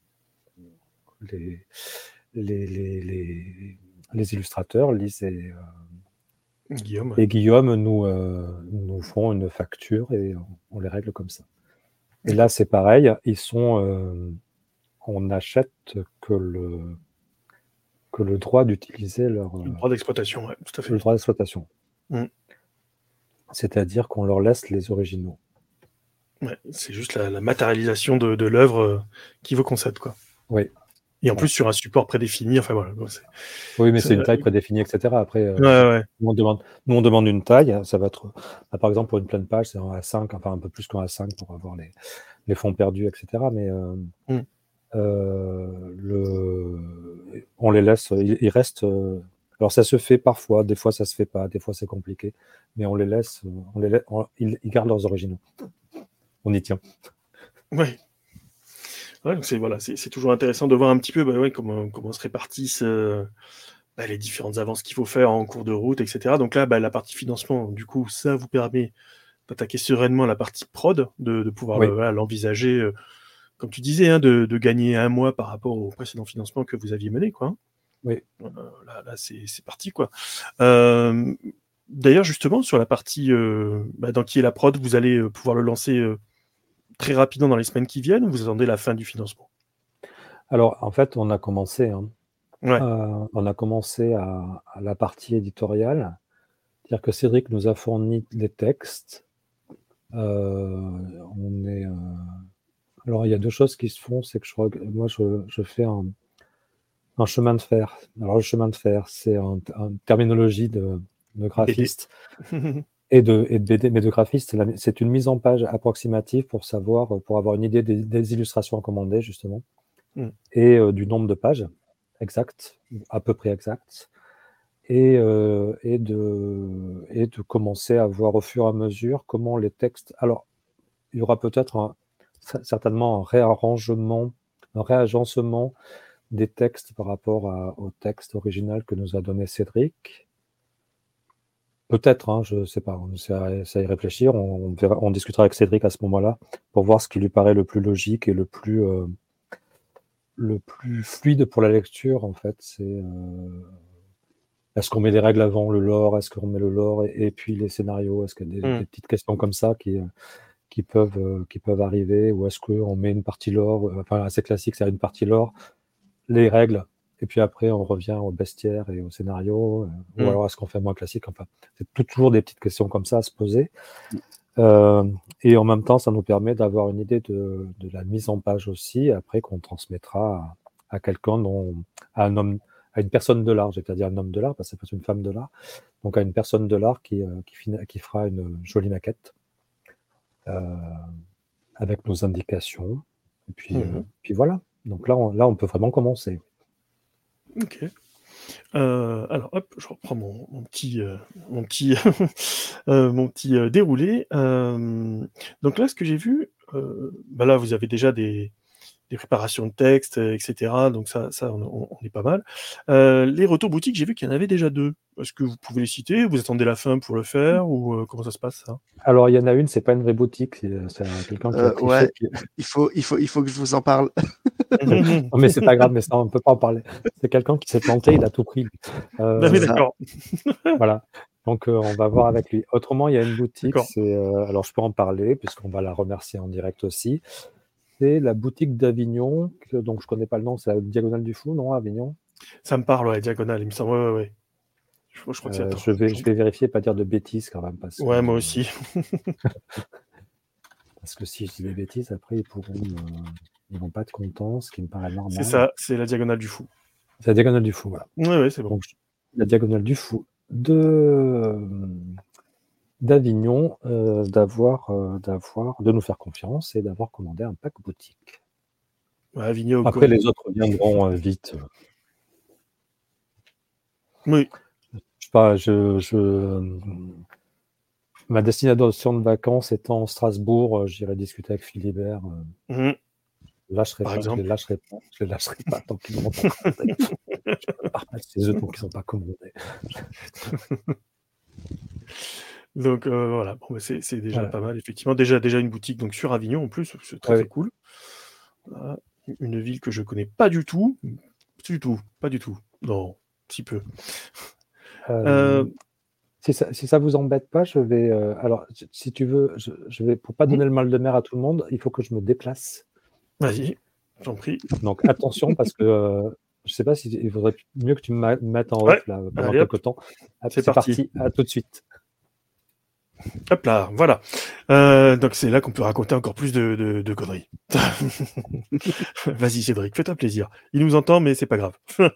les, les, les, les, les illustrateurs, Lise et, euh, Guillaume. et Guillaume, nous, euh, nous font une facture et on, on les règle comme ça. Et là, c'est pareil, ils sont, euh, on n'achète que le, que le droit d'utiliser leur Le euh, droit d'exploitation, ouais, tout à fait. le droit d'exploitation. Mm. C'est-à-dire qu'on leur laisse les originaux. Ouais, c'est juste la, la matérialisation de, de l'œuvre euh, qui veut qu'on cède, quoi. Oui. Et en Ouais. plus sur un support prédéfini, enfin voilà. Bon, c'est- Oui, mais c'est- c'est une taille prédéfinie, et cetera. Après, euh, Ouais, ouais. nous, on demande, nous, on demande une taille. Ça va être, bah, par exemple, pour une pleine page, c'est un A cinq, enfin un peu plus qu'un A cinq pour avoir les, les fonds perdus, et cetera. Mais euh, Mm. euh, le, on les laisse, ils, ils restent. euh, alors, ça se fait parfois, des fois, ça se fait pas, des fois, c'est compliqué. Mais on les laisse, euh, on les laisse, on- ils, ils gardent leurs originaux. On y tient. Ouais. Ouais, donc c'est voilà, c'est c'est toujours intéressant de voir un petit peu bah, ouais, comment, comment se répartissent euh, bah, les différentes avances qu'il faut faire en cours de route, et cetera. Donc là, bah, la partie financement, du coup, ça vous permet d'attaquer sereinement la partie prod, de, de pouvoir le- Oui, voilà, l'envisager, euh, comme tu disais, hein, de, de gagner un mois par rapport au précédent financement que vous aviez mené, quoi. hein. oui. Euh, là, là c'est c'est parti, quoi. Euh, D'ailleurs, justement, sur la partie euh, bah, dans qui est la prod, vous allez euh, pouvoir le lancer euh, très rapidement dans les semaines qui viennent ou vous attendez la fin du financement? Alors, en fait, on a commencé, hein. Ouais. Euh, on a commencé à, à la partie éditoriale. C'est-à-dire que Cédric nous a fourni les textes. Euh, on est, euh, Alors, il y a deux choses qui se font. C'est que je, reg- moi, je, je fais un, un chemin de fer. Alors, le chemin de fer, c'est un, une terminologie de, de B D. graphiste et de, et de B D, mais de graphiste, c'est la- c'est une mise en page approximative pour savoir, pour avoir une idée des, des illustrations à commander, justement, Mm. et euh, du nombre de pages exact, à peu près exact. Et, euh, et, de, et de commencer à voir au fur et à mesure comment les textes. Alors, il y aura peut-être un- cer- certainement un réarrangement, un réagencement des textes par rapport à- au texte original que nous a donné Cédric. Peut-être, hein, je ne sais pas, on essaie à, essaie à y réfléchir, on, on verra- on discutera avec Cédric à ce moment-là pour voir ce qui lui paraît le plus logique et le plus, euh, le plus fluide pour la lecture, en fait. C'est. euh, Est-ce qu'on met les règles avant le lore? Est-ce qu'on met le lore et, et puis les scénarios? Est-ce qu'il y a des, Mm. des petites questions comme ça qui, euh, qui, peuvent, euh, qui peuvent arriver? Ou est-ce qu'on met une partie lore, euh, enfin assez classique, c'est une partie lore, les règles, et puis après on revient au bestiaire et au scénario? euh, Ou Mm. alors est-ce qu'on fait moins classique? Enfin, c'est tout- toujours des petites questions comme ça à se poser. Euh, et en même temps, ça nous permet d'avoir une idée de, de la mise en page aussi, après qu'on transmettra à, à quelqu'un, dont, à un homme, à une personne de l'art, c'est-à-dire un homme de l'art, parce que c'est pas une femme de l'art, donc à une personne de l'art qui, euh, qui, fina- qui fera une jolie maquette euh, avec nos indications. Et puis, euh, Mhm. puis voilà. Donc là, on, là, on peut vraiment commencer. Ok. Euh, alors, hop, je reprends mon, mon petit, euh, mon petit, euh, mon petit euh, déroulé. Euh, donc là, ce que j'ai vu, euh, bah là, vous avez déjà des, des préparations de texte, euh, et cetera. Donc ça, ça, on, on- on est pas mal. Euh, les retours boutiques, j'ai vu qu'il y en avait déjà deux. Est-ce que vous pouvez les citer? Vous attendez la fin pour le faire ou euh, comment ça se passe ça? Alors, il y en a une, c'est pas une vraie boutique, c'est c'est un- quelqu'un qui a Euh, triché. ouais, Qui... il faut, il faut, il faut que je vous en parle. Non, mais c'est pas grave, mais ça, on peut pas en parler. C'est quelqu'un qui s'est planté, il a tout pris. lui. Ah oui, Euh, Ça, d'accord, voilà. Donc, euh, on va voir avec lui. Autrement, il y a une boutique, d'accord. c'est, euh, alors je peux en parler, puisqu'on va la remercier en direct aussi. C'est la boutique d'Avignon, que- donc je connais pas le nom, c'est la Diagonale du Fou, non, Avignon? Ça me parle, ouais, diagonale, il me semble. Ouais, ouais, ouais. Je, je crois que c'est Euh, attends. je vais, je- je vais vérifier, pas dire de bêtises quand même, parce que, Ouais, moi aussi. parce que si je dis des bêtises, après, ils pourront, me- ils vont pas être contents, ce qui me paraît C'est normal. ça, c'est la diagonale du fou. C'est la Diagonale du Fou, voilà. Ouais, ouais, c'est bon. Donc, je- la Diagonale du Fou de, d'Avignon, euh, d'avoir, euh, d'avoir, de nous faire confiance et d'avoir commandé un pack boutique. Ouais, Avignon, Après, Go. les autres viendront euh, vite. Oui. Je sais pas, je, je, ma destination de vacances étant Strasbourg, euh, j'irai discuter avec Philibert. euh, Mhm. Je lâcherai Par pas, je les exemple. lâcherai pas, je les lâcherai pas tant qu'ils n'auront pas commandé. Je peux pas remettre chez eux tant qu'ils n'ont pas commandé. Donc euh, voilà, bon, bah, c'est c'est déjà Voilà. pas mal, effectivement. Déjà, déjà une boutique donc sur Avignon en plus, c'est très Ouais, très oui. cool. Voilà. Une ville que je connais pas du tout. Du tout, pas du tout. Non, petit peu. Euh, Euh, si ça, si ça vous embête pas, je vais. euh, alors, si si tu veux, je, je vais pour pas mhm. donner le mal de mer à tout le monde, il faut que je me déplace. Vas-y, j'en prie. Donc attention parce que euh, je sais pas si il vaudrait mieux que tu me ma- mettes en Ouais, off là pendant allez hop, quelques temps. Hop, c'est c'est parti. parti, à tout de suite. Hop là, voilà. Euh, donc c'est là qu'on peut raconter encore plus de, de, de conneries. Vas-y Cédric, fais-toi plaisir. Il nous entend, mais c'est pas grave.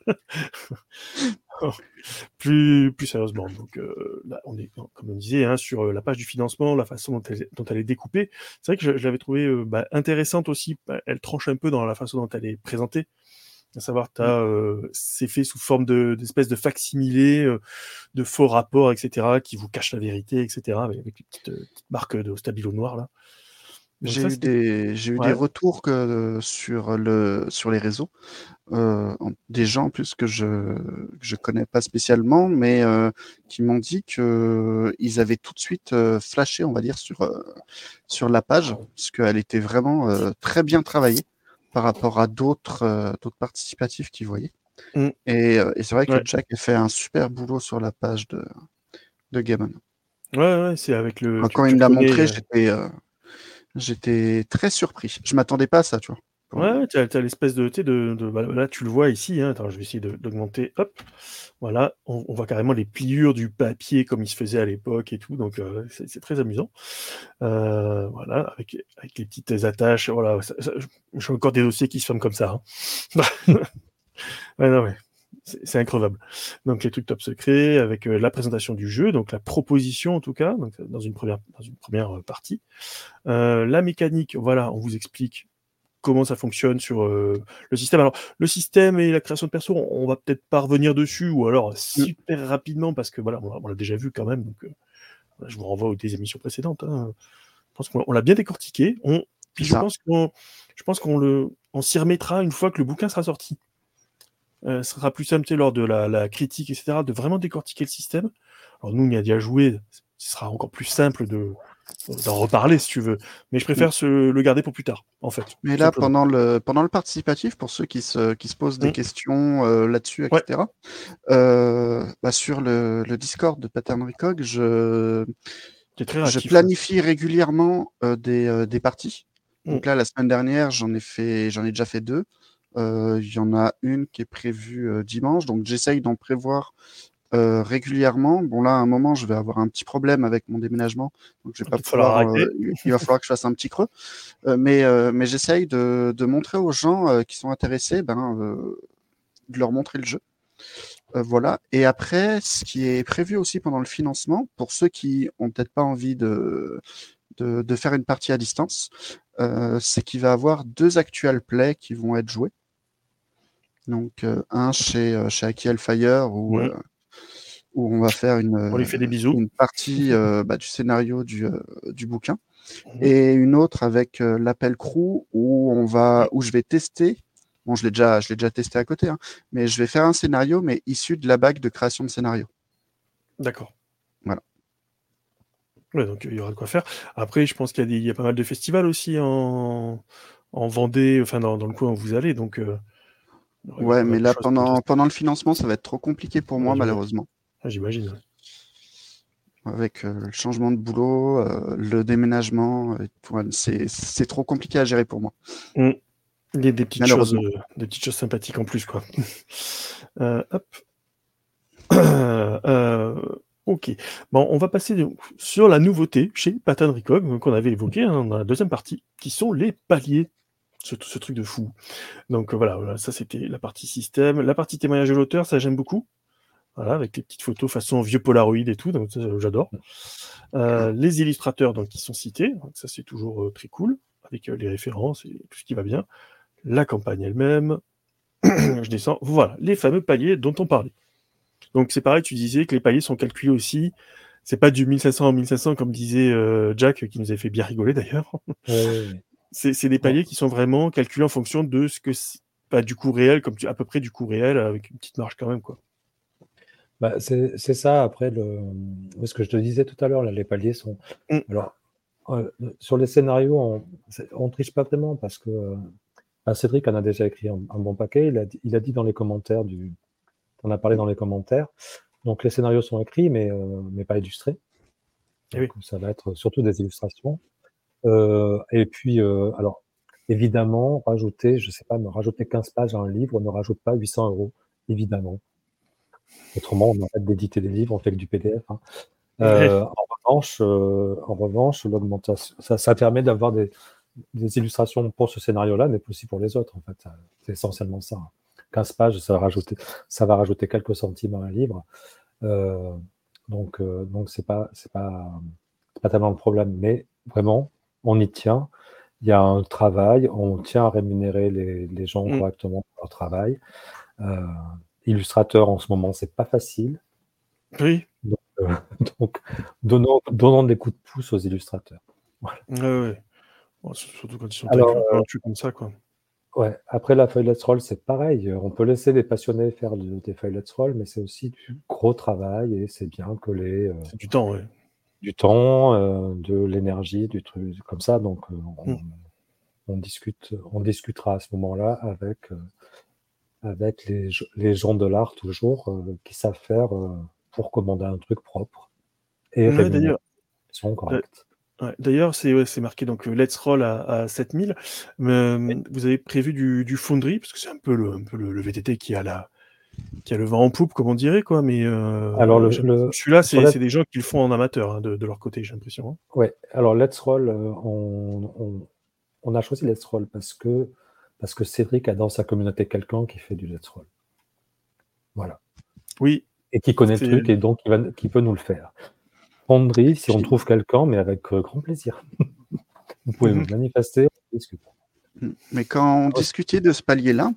plus, plus sérieusement, donc euh, là, on est, comme on disait, hein, sur euh, la page du financement, la façon dont elle, dont elle est découpée. C'est vrai que je, je l'avais trouvée euh, bah, intéressante aussi. Bah, elle tranche un peu dans la façon dont elle est présentée. À savoir, t'as, euh, c'est fait sous forme de, d'espèces de facsimilés, euh, de faux rapports, et cetera, qui vous cachent la vérité, et cetera, avec, avec les petites, euh, petites marques de stabilo noir là. Donc j'ai ça, eu c'est des, j'ai eu des ouais. retours que, sur le, sur les réseaux, euh, en- des gens en plus que je, que je connais pas spécialement, mais euh, qui m'ont dit que ils avaient tout de suite euh, flashé, on va dire, sur, euh, sur la page, parce qu'elle était vraiment euh, très bien travaillée par rapport à d'autres, euh, d'autres participatifs qu'ils voyaient. Mm, Et, euh, et c'est vrai que ouais. Jack a fait un super boulot sur la page de, de Gammon. Ouais, ouais, c'est avec le. Quand, Tu, quand il tu me l'a reconnais. montré, euh, j'étais euh, j'étais très surpris. Je m'attendais pas à ça, tu vois. Pour le Ouais, coup. ouais, t'as, t'as l'espèce de, tu sais, de, de, bah, là, tu le vois ici, hein. Attends, je vais essayer de, d'augmenter, hop, voilà, on, on voit carrément les pliures du papier comme il se faisait à l'époque et tout, donc euh, c'est, c'est très amusant. Euh, voilà, avec, avec les petites attaches, voilà, ça- ça- j'ai encore des dossiers qui se forment comme ça, hein. Ouais, non, ouais, c'est, c'est increvable. Donc les trucs top secrets, avec euh, la présentation du jeu, donc la proposition en tout cas, donc, dans une première, dans une première euh, partie. Euh, la mécanique, voilà, on vous explique comment ça fonctionne sur euh, le système. Alors, le système et la création de perso, on, on va peut-être pas revenir dessus, ou alors Mm, super rapidement, parce que voilà, on l'a, on l'a déjà vu quand même, donc euh, voilà, je vous renvoie aux des émissions précédentes. Hein. Je pense qu'on on l'a bien décortiqué. On, puis c'est je ça. pense qu'on, je pense qu'on le, on s'y remettra une fois que le bouquin sera sorti. Euh, ce sera plus simple, tu sais, lors de la, la critique, et cetera, de vraiment décortiquer le système. Alors nous, on y a déjà joué, ce sera encore plus simple de d'en reparler si tu veux, mais je Mm. préfère se, le garder pour plus tard, en fait, Mais tout là, simplement. pendant le, pendant le participatif, pour ceux qui se, qui se posent des Mm. questions euh, là-dessus, Ouais, et cetera, euh, bah, sur le, le Discord de Pattern Recog, je, c'est très je réactif. Ouais. planifie régulièrement euh, des, euh, des parties. Mm. Donc là, la semaine dernière, j'en ai fait, j'en ai déjà fait deux. Euh, Il y en a une qui est prévue euh, dimanche, donc j'essaye d'en prévoir euh, régulièrement. Bon, là, à un moment, je vais avoir un petit problème avec mon déménagement, donc je vais pas Il va falloir pouvoir. euh, arrêter. il il va falloir que je fasse un petit creux. Euh, mais euh, mais j'essaye de, de montrer aux gens euh, qui sont intéressés, ben, euh, de leur montrer le jeu. Euh, voilà. Et après, ce qui est prévu aussi pendant le financement, pour ceux qui ont peut-être pas envie de, de, de faire une partie à distance, euh, c'est qu'il va y avoir deux actual plays qui vont être joués. Donc, euh, un chez, euh, chez Aki Hellfire où, Mmh. euh, où on va faire une, On lui fait des euh, bisous. une partie euh, bah, du scénario du, euh, du bouquin. Mmh. Et une autre avec euh, l'appel crew où on va, où je vais tester. Bon, je l'ai déjà, je l'ai déjà testé à côté, hein, mais je vais faire un scénario, mais issu de la bague de création de scénario. D'accord. Voilà. Ouais, donc il y aura de quoi faire. Après, je pense qu'il y a des, il y a pas mal de festivals aussi en, en Vendée, enfin dans, dans le coin où vous allez, donc euh, il y aura Ouais, pas mais mal de là, choses pour pendant, tester. pendant le financement, ça va être trop compliqué pour Ouais, moi, j'imagine. malheureusement. Ah, j'imagine. Ouais. Avec euh, le changement de boulot, euh, le déménagement, euh, tout, ouais, c'est, c'est trop compliqué à gérer pour moi, Mmh. Il y a des petites choses, malheureusement. euh, des petites choses sympathiques en plus, quoi. Euh, hop. Euh, ok. Bon, on va passer de- sur la nouveauté chez Pattern Recog qu'on avait évoqué hein, dans la deuxième partie, qui sont les paliers. Ce, ce truc de fou. Donc euh, voilà, voilà, ça c'était la partie système. La partie témoignage de l'auteur, ça j'aime beaucoup. Voilà, avec les petites photos façon vieux Polaroid et tout, donc ça, j'adore. Euh, les illustrateurs donc, qui sont cités, donc ça c'est toujours euh, très cool, avec euh, les références et tout ce qui va bien. La campagne elle-même, je descends, voilà, les fameux paliers dont on parlait. Donc c'est pareil, tu disais que les paliers sont calculés aussi, c'est pas du mille cinq cents en mille cinq cents comme disait euh, Jack, qui nous avait fait bien rigoler d'ailleurs. Oui, oui, oui. c'est, c'est des Bon. paliers qui sont vraiment calculés en fonction de ce que c'est, pas du coût réel, comme tu, à peu près du coût réel, avec une petite marge quand même, quoi. Bah, c'est c'est ça, après, le, ce que je te disais tout à l'heure, là, les paliers sont. Mm. Alors, euh, sur les scénarios, on, c'est- on triche pas vraiment parce que euh, bah, Cédric en a déjà écrit un, un bon paquet. Il a, dit- il a dit dans les commentaires du. On a parlé dans les commentaires. Donc, les scénarios sont écrits, mais, euh, mais pas illustrés. Eh Donc, oui. ça va être surtout des illustrations. Euh, et puis, euh, alors, évidemment, rajouter, je sais pas, me rajouter quinze pages à un livre ne rajoute pas huit cents euros, évidemment. Autrement, on arrête d'éditer des livres, on fait que du P D F. Hein. Euh, en revanche, euh, en revanche, l'augmentation, ça, ça permet d'avoir des, des illustrations pour ce scénario-là, mais aussi pour les autres. En fait, c'est essentiellement ça. quinze pages, ça va rajouter, ça va rajouter quelques centimes à un livre. Euh, donc, euh, donc c'est pas, c'est pas, c'est pas tellement le problème, mais vraiment, on y tient. Il y a un travail, on tient à rémunérer les, les gens Mm. correctement pour leur travail. Euh, illustrateur en ce moment, c'est pas facile. Oui. Donc, euh, donc donnons, donnons des coups de pouce aux illustrateurs. Voilà. Ouais, ouais. Bon, surtout quand ils sont Alors, euh, talentueux comme ça, quoi. ouais, après la feuille Let's Roll, c'est pareil. On peut laisser les passionnés faire de- des feuilles Let's Roll, mais c'est aussi du gros travail et c'est bien que les, euh, C'est du temps, ouais. du temps, euh, de l'énergie, du truc comme ça. Donc, euh, on, Mm. on discute, on discutera à ce moment-là avec, euh, avec les, les gens de l'art toujours euh, qui savent faire euh, pour commander un truc propre et Ouais, rémunérer d'ailleurs, de façon d'a- correcte. ouais, d'ailleurs, c'est ouais, c'est marqué donc euh, Let's Roll à, à sept mille. Mais euh, vous avez prévu du, du Foundry, parce que c'est un peu le, un peu le, le V T T qui a la, qui a le vent en poupe, comme on dirait, quoi. Mais Alors, euh, le, j'ai l'impression le, que celui-là, sur c'est la, c'est des gens qui le font en amateur, hein, de, de leur côté, j'ai l'impression. Hein. ouais, alors Let's Roll, euh, on, on, on a choisi Let's Roll parce que, parce que Cédric a dans sa communauté quelqu'un qui fait du Let's Roll. Voilà. Oui, Et qui connaît le c'est. truc et donc qui, va, qui peut nous le faire. Fonderie, si on Puis, trouve quelqu'un, mais avec euh, grand plaisir. Vous pouvez Mhm. vous manifester, on discute. mais quand on Ah, aussi. discutait de ce palier-là,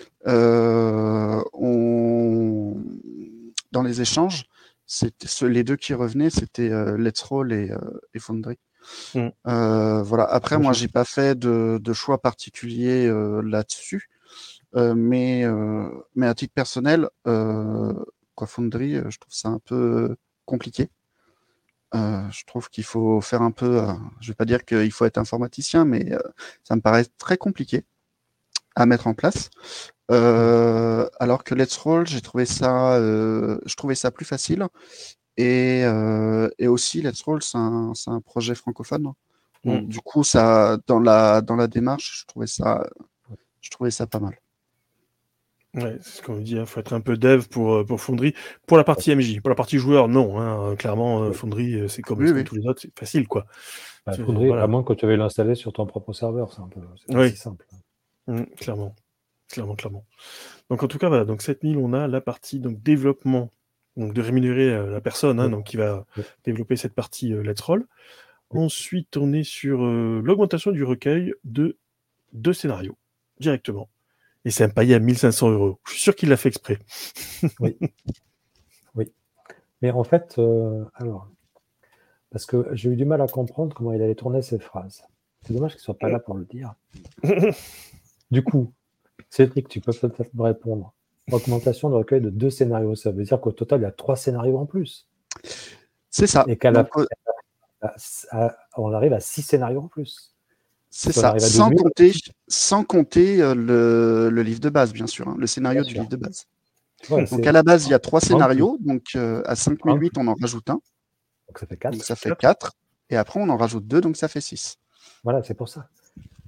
euh, on... dans les échanges, c'était ce- les deux qui revenaient, c'était euh, Let's Roll et, euh, et Foundry. Mm. Euh, voilà. Après, Moi, moi, je- j'ai pas fait de, de choix particulier euh, là-dessus, euh, mais euh, mais à titre personnel, euh, quoi, Foundry, euh, je trouve ça un peu compliqué. Euh, je trouve qu'il faut faire un peu, euh, je vais pas dire qu'il faut être informaticien, mais euh, ça me paraît très compliqué à mettre en place. Euh, alors que Let's Roll, j'ai trouvé ça, euh, je trouvais ça plus facile. Et, euh, et aussi, Let's Roll, c'est un, c'est un projet francophone. Mm. Donc, du coup, ça, dans la, dans la démarche, je trouvais ça, je trouvais ça pas mal. Ouais, c'est ce qu'on dit, il hein, faut être un peu dev pour, heu, pour Foundry. Pour la partie M J, pour la partie joueur, non, hein, clairement, heu, Oui. Foundry, heu, c'est comme Oui, c'est comme oui. tous les autres, c'est facile, quoi. Bah, C'est Foundry, à voilà. moins que tu veuilles l'installer sur ton propre serveur, c'est un peu c'est pas Oui. si simple. Mmh, clairement. Clairement, clairement. Donc en tout cas, voilà, donc sept mille, on a la partie donc développement, donc de rémunérer, heu, la personne, hein, Oui. donc qui va Oui. développer cette partie, heu, Let's Roll. Oui. Ensuite, on est sur, heu, l'augmentation du recueil de deux scénarios, directement. Et c'est un palier à mille cinq cents euros. Je suis sûr qu'il l'a fait exprès. Oui. Oui. Mais en fait, heu, alors parce que j'ai eu du mal à comprendre comment il allait tourner ses phrases. C'est dommage qu'il soit pas là pour le dire. Du coup, Cédric, tu peux peut-être me répondre. Augmentation de recueil de deux scénarios, ça veut dire qu'au total, il y a trois scénarios en plus C'est ça. et qu'à la Donc, euh, à à on arrive à six scénarios en plus. c'est Si on ça. arrive à douze Sans mille, compter, sans compter euh, le, le livre de base, bien sûr, hein, le scénario bien du sûr. livre de base. Tu vois, Donc, c'est à la base, il y a trois trente plus scénarios. Donc, euh, à cinq mille trente huit, plus on en rajoute un. donc ça fait Donc, quatre. ça fait quatre. quatre. Et après, on en rajoute deux. Donc, ça fait six. Voilà, c'est pour ça.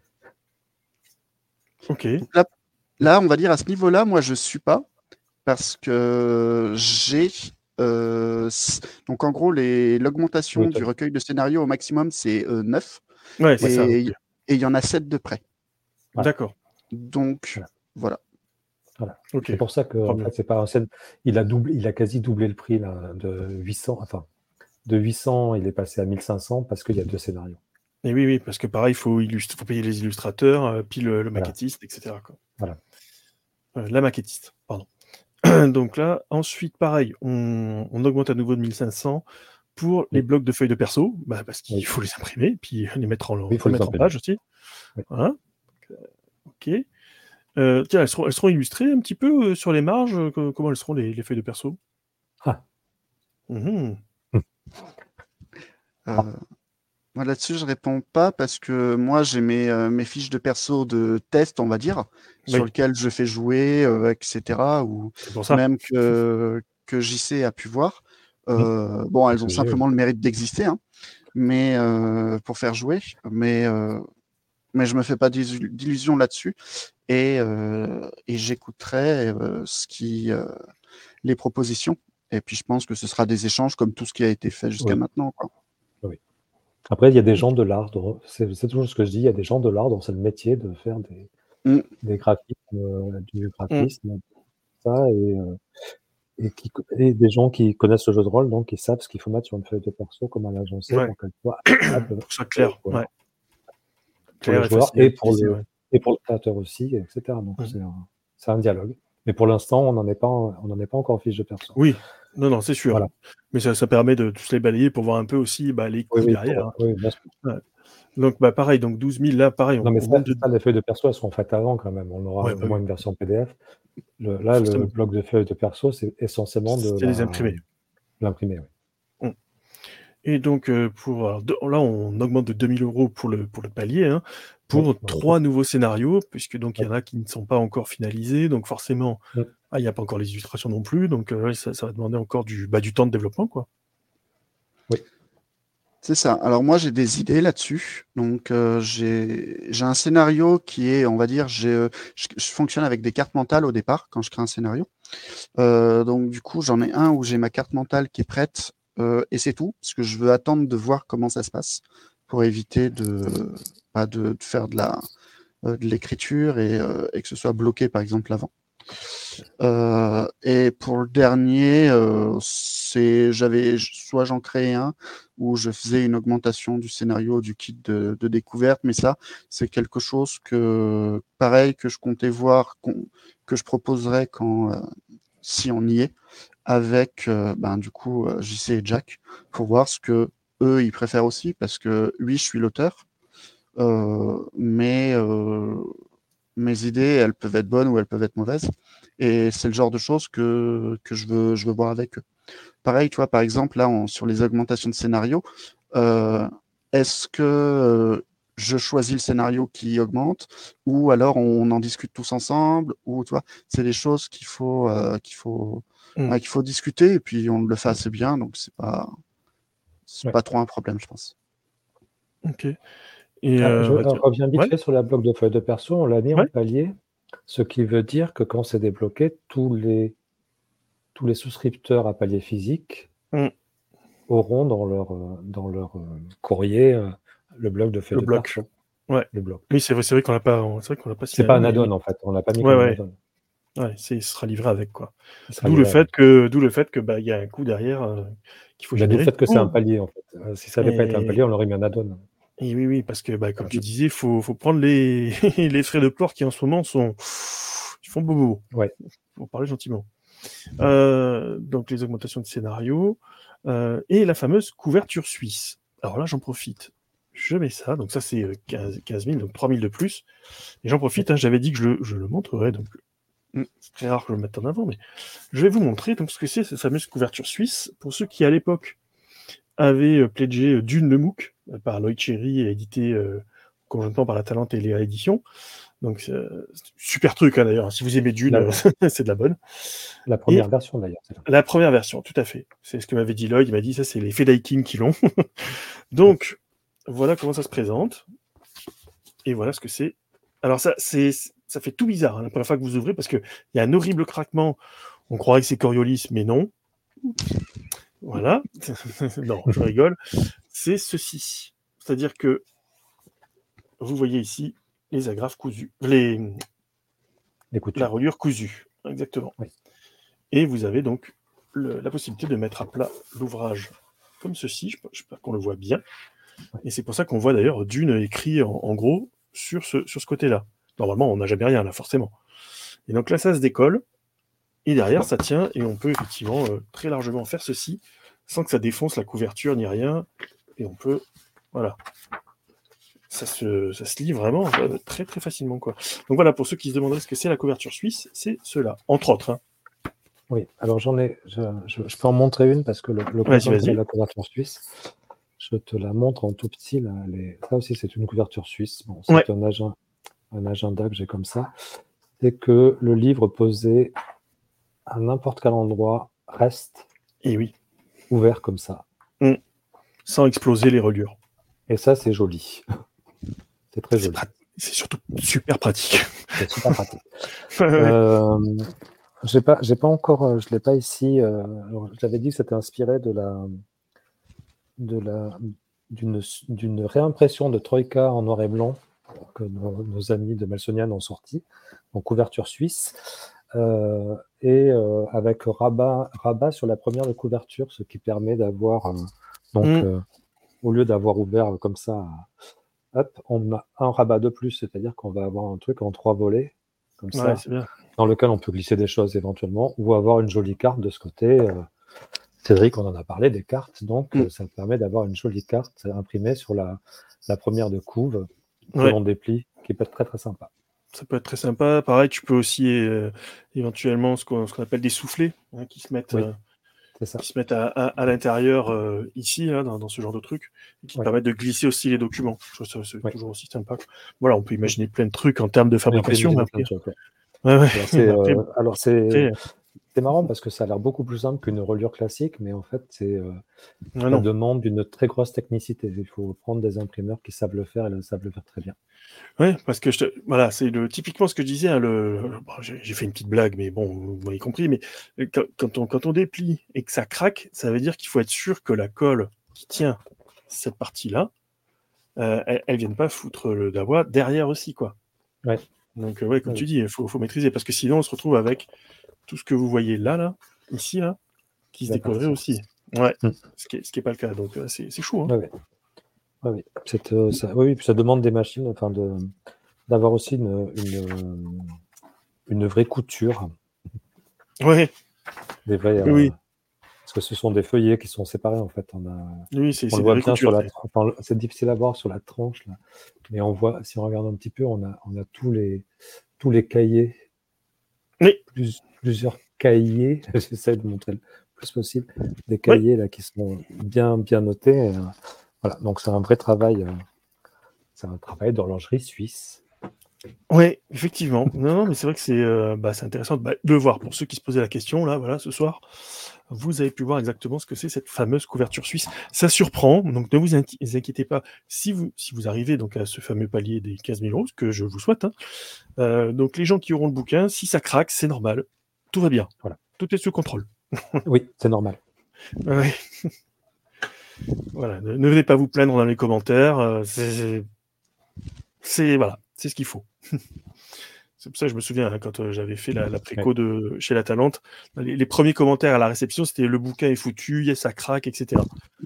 OK. Donc là, là, on va dire à ce niveau-là, moi, je suis pas. Parce que j'ai. euh, s- donc, en gros, les- l'augmentation Oui, toi du recueil de scénarios au maximum, c'est euh, neuf. Ouais, c'est ça, Et OK. et il y en a sept de près. voilà, D'accord. Donc, voilà, voilà. voilà. OK. C'est pour ça que Tant en mieux. fait, c'est pas un scène il a doublé il a quasi doublé le prix là, de huit cents, enfin, de huit cents, il est passé à mille cinq cents parce qu'il y a deux scénarios. Et oui, oui, parce que pareil, il faut, illust- faut payer les illustrateurs, euh, puis le, le Voilà, maquettiste, et cetera, quoi. voilà. Euh, la maquettiste, pardon. Donc là, ensuite, pareil, on, on augmente à nouveau de mille cinq cents pour les Oui, blocs de feuilles de perso, bah, parce qu'il oui, faut les imprimer, puis les mettre en, oui, il faut les les mettre en imprimer. page aussi. Oui. Voilà. OK. Euh, tiens, elles seront, elles seront illustrées un petit peu euh, sur les marges. euh, co- comment elles seront les, les feuilles de perso? Ah! Mhm. Mmh. Euh, Ah, moi, là-dessus, je réponds pas parce que moi, j'ai mes, euh, mes fiches de perso de test, on va dire, sur Oui, lesquelles je fais jouer, euh, et cetera. Ou c'est pour ça. même que, que J C a pu voir. mmh, Euh, bon, elles parce ont que j'ai simplement le mérite d'exister, hein, mais euh, pour faire jouer. Mais, euh, mais je me fais pas d'illu- d'illusions là-dessus. Et, euh, et j'écouterai euh, ce qui, euh, les propositions. Et puis, je pense que ce sera des échanges comme tout ce qui a été fait jusqu'à oui, maintenant, quoi. oui. Après, il y a des gens de l'art, dont c'est c'est toujours ce que je dis, il y a des gens de l'art dont c'est le métier de faire des Mm. des graphismes, heu, du Mm. graphisme, ça et heu et qui co et des gens qui connaissent le jeu de rôle, donc ils savent ce qu'il faut mettre sur une feuille de perso, comment l'agencer Ouais. pour qu'elle soit agréable Pour que ce soit pour les clair. Ouais. joueurs pour les Clair et joueurs facile à et pour utiliser, le ouais. et pour le créateur aussi et cetera. Donc Mm. c'est un c'est un dialogue. Mais pour l'instant, on n'en est pas on n'en est pas encore en fiche de perso. Oui, non, non, c'est sûr. Voilà. Mais ça, ça permet de tous les balayer pour voir un peu aussi bah, les Oui, coûts oui, derrière, pour hein. oui, bien sûr. Ouais. Donc, bah, pareil, donc douze mille, là, pareil, Non, on, mais on ça monte de. ça, les feuilles de perso, elles seront faites avant quand même. On aura Ouais, au bah oui, moins une version P D F. Le là, le forcément. bloc de feuilles de perso, c'est essentiellement de C'est les la imprimés. l'imprimer, oui. Mm. Et donc, euh, pour, alors, deux- là, on augmente de deux mille euros pour le, pour le palier, hein, Oui, pour dans le trois temps. nouveaux scénarios, puisque donc il y Oui. en a qui ne sont pas encore finalisés, donc forcément, Mmh. ah, il n'y a pas encore les illustrations non plus, donc euh, ouais, ça, ça va demander encore du, bah, du temps de développement, quoi. Oui. C'est ça. Alors moi, j'ai des idées là-dessus. Donc euh, j'ai j'ai un scénario qui est, on va dire, j'ai, euh, je, je fonctionne avec des cartes mentales au départ quand je crée un scénario. Euh, donc du coup, j'en ai un où j'ai ma carte mentale qui est prête euh, et c'est tout, parce que je veux attendre de voir comment ça se passe pour éviter de, bah, de, de faire de la euh, de l'écriture et, euh, et que ce soit bloqué par exemple avant. Euh, et pour le dernier, euh, c'est j'avais soit j'en créais un ou je faisais une augmentation du scénario du kit de, de découverte, mais ça c'est quelque chose que pareil que je comptais voir qu'on- que je proposerais quand euh, si on y est avec euh, ben du coup euh, J C et Jack pour voir ce que eux ils préfèrent aussi parce que oui je suis l'auteur euh, mais euh, mes idées, elles peuvent être bonnes ou elles peuvent être mauvaises. Et c'est le genre de choses que, que je, veux, je veux voir avec eux. Pareil, tu vois, par exemple, là, on, sur les augmentations de scénario, euh, est-ce que euh, je choisis le scénario qui augmente ou alors on en discute tous ensemble ou tu vois, c'est des choses qu'il faut, euh, qu'il faut, Mm. ouais, qu'il faut discuter et puis on le fait assez bien, donc c'est pas, c'est Ouais. pas trop un problème, je pense. Ok. Et Ah, euh, je bah, euh, tiens. reviens vite Ouais, fait sur la bloc de feuille de perso, on l'a mis en ouais. palier. Ce qui veut dire que quand c'est débloqué, tous les, tous les souscripteurs à palier physique Mm. auront dans leur, euh, dans leur euh, courrier euh, le bloc de fait Le de bloc. perso. Ouais. Le bloc. Oui, c'est vrai, c'est vrai qu'on l'a pas, c'est vrai qu'on l'a pas C'est signalé, pas un mais add-on oui. en fait, on l'a pas mis Ouais, comme un ouais. add-on. Ouais, c'est, ce sera livré avec, quoi. Il sera D'où le livré fait avec. que, d'où le fait que, bah, il y a un coût derrière euh, qu'il faut Bah, d'où le générer. fait que c'est un Oh. palier en fait. Euh, si ça n'avait pas été un Et, palier, on aurait mis un add-on. et oui, oui, parce que, bah, comme Voilà. tu disais, faut, faut prendre les, les frais de port qui en ce moment sont, ils font bobo. Ouais. Pour parler gentiment. Euh, donc les augmentations de scénario euh, et la fameuse couverture suisse. Alors là, j'en profite. Je mets ça, donc ça c'est quinze, quinze mille, donc trois mille de plus. Et j'en profite, hein, j'avais dit que je le, je le montrerais, donc c'est très rare que je le mette en avant, mais je vais vous montrer donc, ce que c'est cette fameuse couverture suisse. Pour ceux qui à l'époque avaient euh, pledgé Dune le MOOC euh, par Lloyd Cherry et édité euh, conjointement par la Talente et Léa Édition. Donc c'est euh, super truc hein, d'ailleurs, si vous aimez Dune, La, euh, c'est de la bonne. la première Et version d'ailleurs. C'est la première version, tout à fait. C'est ce que m'avait dit Lloyd, il m'a dit ça c'est les Fedaykin qui l'ont. Donc voilà comment ça se présente. Et voilà ce que c'est. Alors ça, c'est, ça fait tout bizarre hein, la première fois que vous ouvrez parce qu'il y a un horrible craquement. On croirait que c'est Coriolis, mais non. Voilà. Non, je rigole. C'est ceci. C'est-à-dire que vous voyez ici les agrafes cousues. Les... les coutures. La reliure cousue. Exactement. Oui. Et vous avez donc le, la possibilité de mettre à plat l'ouvrage comme ceci. J'espère qu'on le voit bien. Ouais. Et c'est pour ça qu'on voit d'ailleurs Dune écrit en, en gros sur ce, sur ce côté-là. Normalement, on n'a jamais rien là, forcément. Et donc là, ça se décolle. Et derrière, ça tient. Et on peut effectivement euh, très largement faire ceci sans que ça défonce la couverture ni rien. Et on peut... Voilà. Ça se, ça se lit vraiment euh, très très facilement, quoi. Donc voilà, pour ceux qui se demanderaient ce que c'est la couverture suisse, c'est cela, entre autres. Hein. Oui, alors j'en ai, je, je, je peux en montrer une parce que le, le vas-y, vas-y. de la couverture suisse, je te la montre en tout petit. Là, les... Ça aussi, c'est une couverture suisse. Bon, c'est ouais. un, agenda, un agenda que j'ai comme ça. C'est que le livre posé à n'importe quel endroit reste Et oui. ouvert comme ça. Mmh. Sans exploser les reliures. Et ça, c'est joli. C'est très joli. C'est surtout super pratique. C'est super pratique. euh, j'ai pas, j'ai pas encore, je l'ai pas ici. Euh, J'avais dit que c'était inspiré de la, de la, d'une, d'une réimpression de Troïka en noir et blanc que nos, nos amis de Melsonian ont sorti en couverture suisse euh, et euh, avec rabat, rabat sur la première de couverture, ce qui permet d'avoir euh, donc mm. euh, au lieu d'avoir ouvert comme ça. Hop, on a un rabat de plus, c'est-à-dire qu'on va avoir un truc en trois volets, comme ouais, ça, dans lequel on peut glisser des choses éventuellement, ou avoir une jolie carte de ce côté. Euh, Cédric, on en a parlé des cartes, donc mm. euh, ça permet d'avoir une jolie carte imprimée sur la, la première de couve, que ouais. l'on déplie, qui peut être très très sympa. Ça peut être très sympa. Pareil, tu peux aussi euh, éventuellement ce qu'on, ce qu'on appelle des soufflets, hein, qui se mettent... Oui. Euh... Ça. qui se mettent à, à, à l'intérieur euh, ici, là, dans, dans ce genre de truc, et qui ouais. permettent de glisser aussi les documents. Je trouve ça c'est ouais. toujours aussi sympa. Voilà, on peut imaginer plein de trucs en termes de fabrication. Mais après... trucs, ouais. Ouais, ouais. Alors, c'est, après, euh, alors c'est, après... c'est marrant parce que ça a l'air beaucoup plus simple qu'une reliure classique, mais en fait, c'est, euh, ah, ça non. demande une très grosse technicité. Il faut prendre des imprimeurs qui savent le faire et le savent le faire très bien. Ouais, parce que je te... voilà, c'est le typiquement ce que je disais. Hein, le... bon, j'ai, j'ai fait une petite blague, mais bon, vous m'avez compris. Mais quand, quand, on, quand on déplie et que ça craque, ça veut dire qu'il faut être sûr que la colle qui tient cette partie-là, euh, elle, elle vienne pas foutre le dawa derrière aussi, quoi. Ouais. Donc, euh, ouais, comme ouais. tu dis, il faut, faut maîtriser parce que sinon, on se retrouve avec tout ce que vous voyez là, là, ici, là, qui se décollerait aussi. Ouais. Mm. Ce qui est, ce qui est pas le cas. Donc, euh, c'est, c'est chaud. Hein. Ouais, ouais. Ah oui, c'est, euh, ça, oui, puis ça demande des machines, enfin de, d'avoir aussi une, une, une vraie couture. Ouais. Des vrais, oui. Euh, parce que ce sont des feuillets qui sont séparés en fait. On, a, oui, c'est, on c'est le voit bien couture, sur la, enfin, c'est difficile à voir sur la tranche là, mais on voit, si on regarde un petit peu, on a, on a tous les, tous les cahiers, oui. plus, plusieurs cahiers. J'essaie de montrer le plus possible des cahiers oui. là qui sont bien, bien notés. Et, Voilà, donc c'est un vrai travail, euh, c'est un travail d'horlogerie suisse. Ouais, effectivement. Non, non, mais c'est vrai que c'est, heu, bah, c'est intéressant, bah, de voir. Pour ceux qui se posaient la question là, voilà, ce soir, vous avez pu voir exactement ce que c'est cette fameuse couverture suisse. Ça surprend, donc ne vous inqui inquiétez pas si vous si vous arrivez donc à ce fameux palier des quinze mille euros, ce que je vous souhaite, hein. Heu, donc les gens qui auront le bouquin, si ça craque, c'est normal. Tout va bien. Voilà. Tout est sous contrôle. Oui, c'est normal. Ouais. Voilà, ne ne venez pas vous plaindre dans les commentaires, heu, c'est c'est c'est voilà, c'est ce qu'il faut. C'est pour ça que je me souviens, hein, quand, heu, j'avais fait la la Ouais. préco de chez La Talente, les les premiers commentaires à la réception, c'était: «Le bouquin est foutu, y a ça craque» et cetera.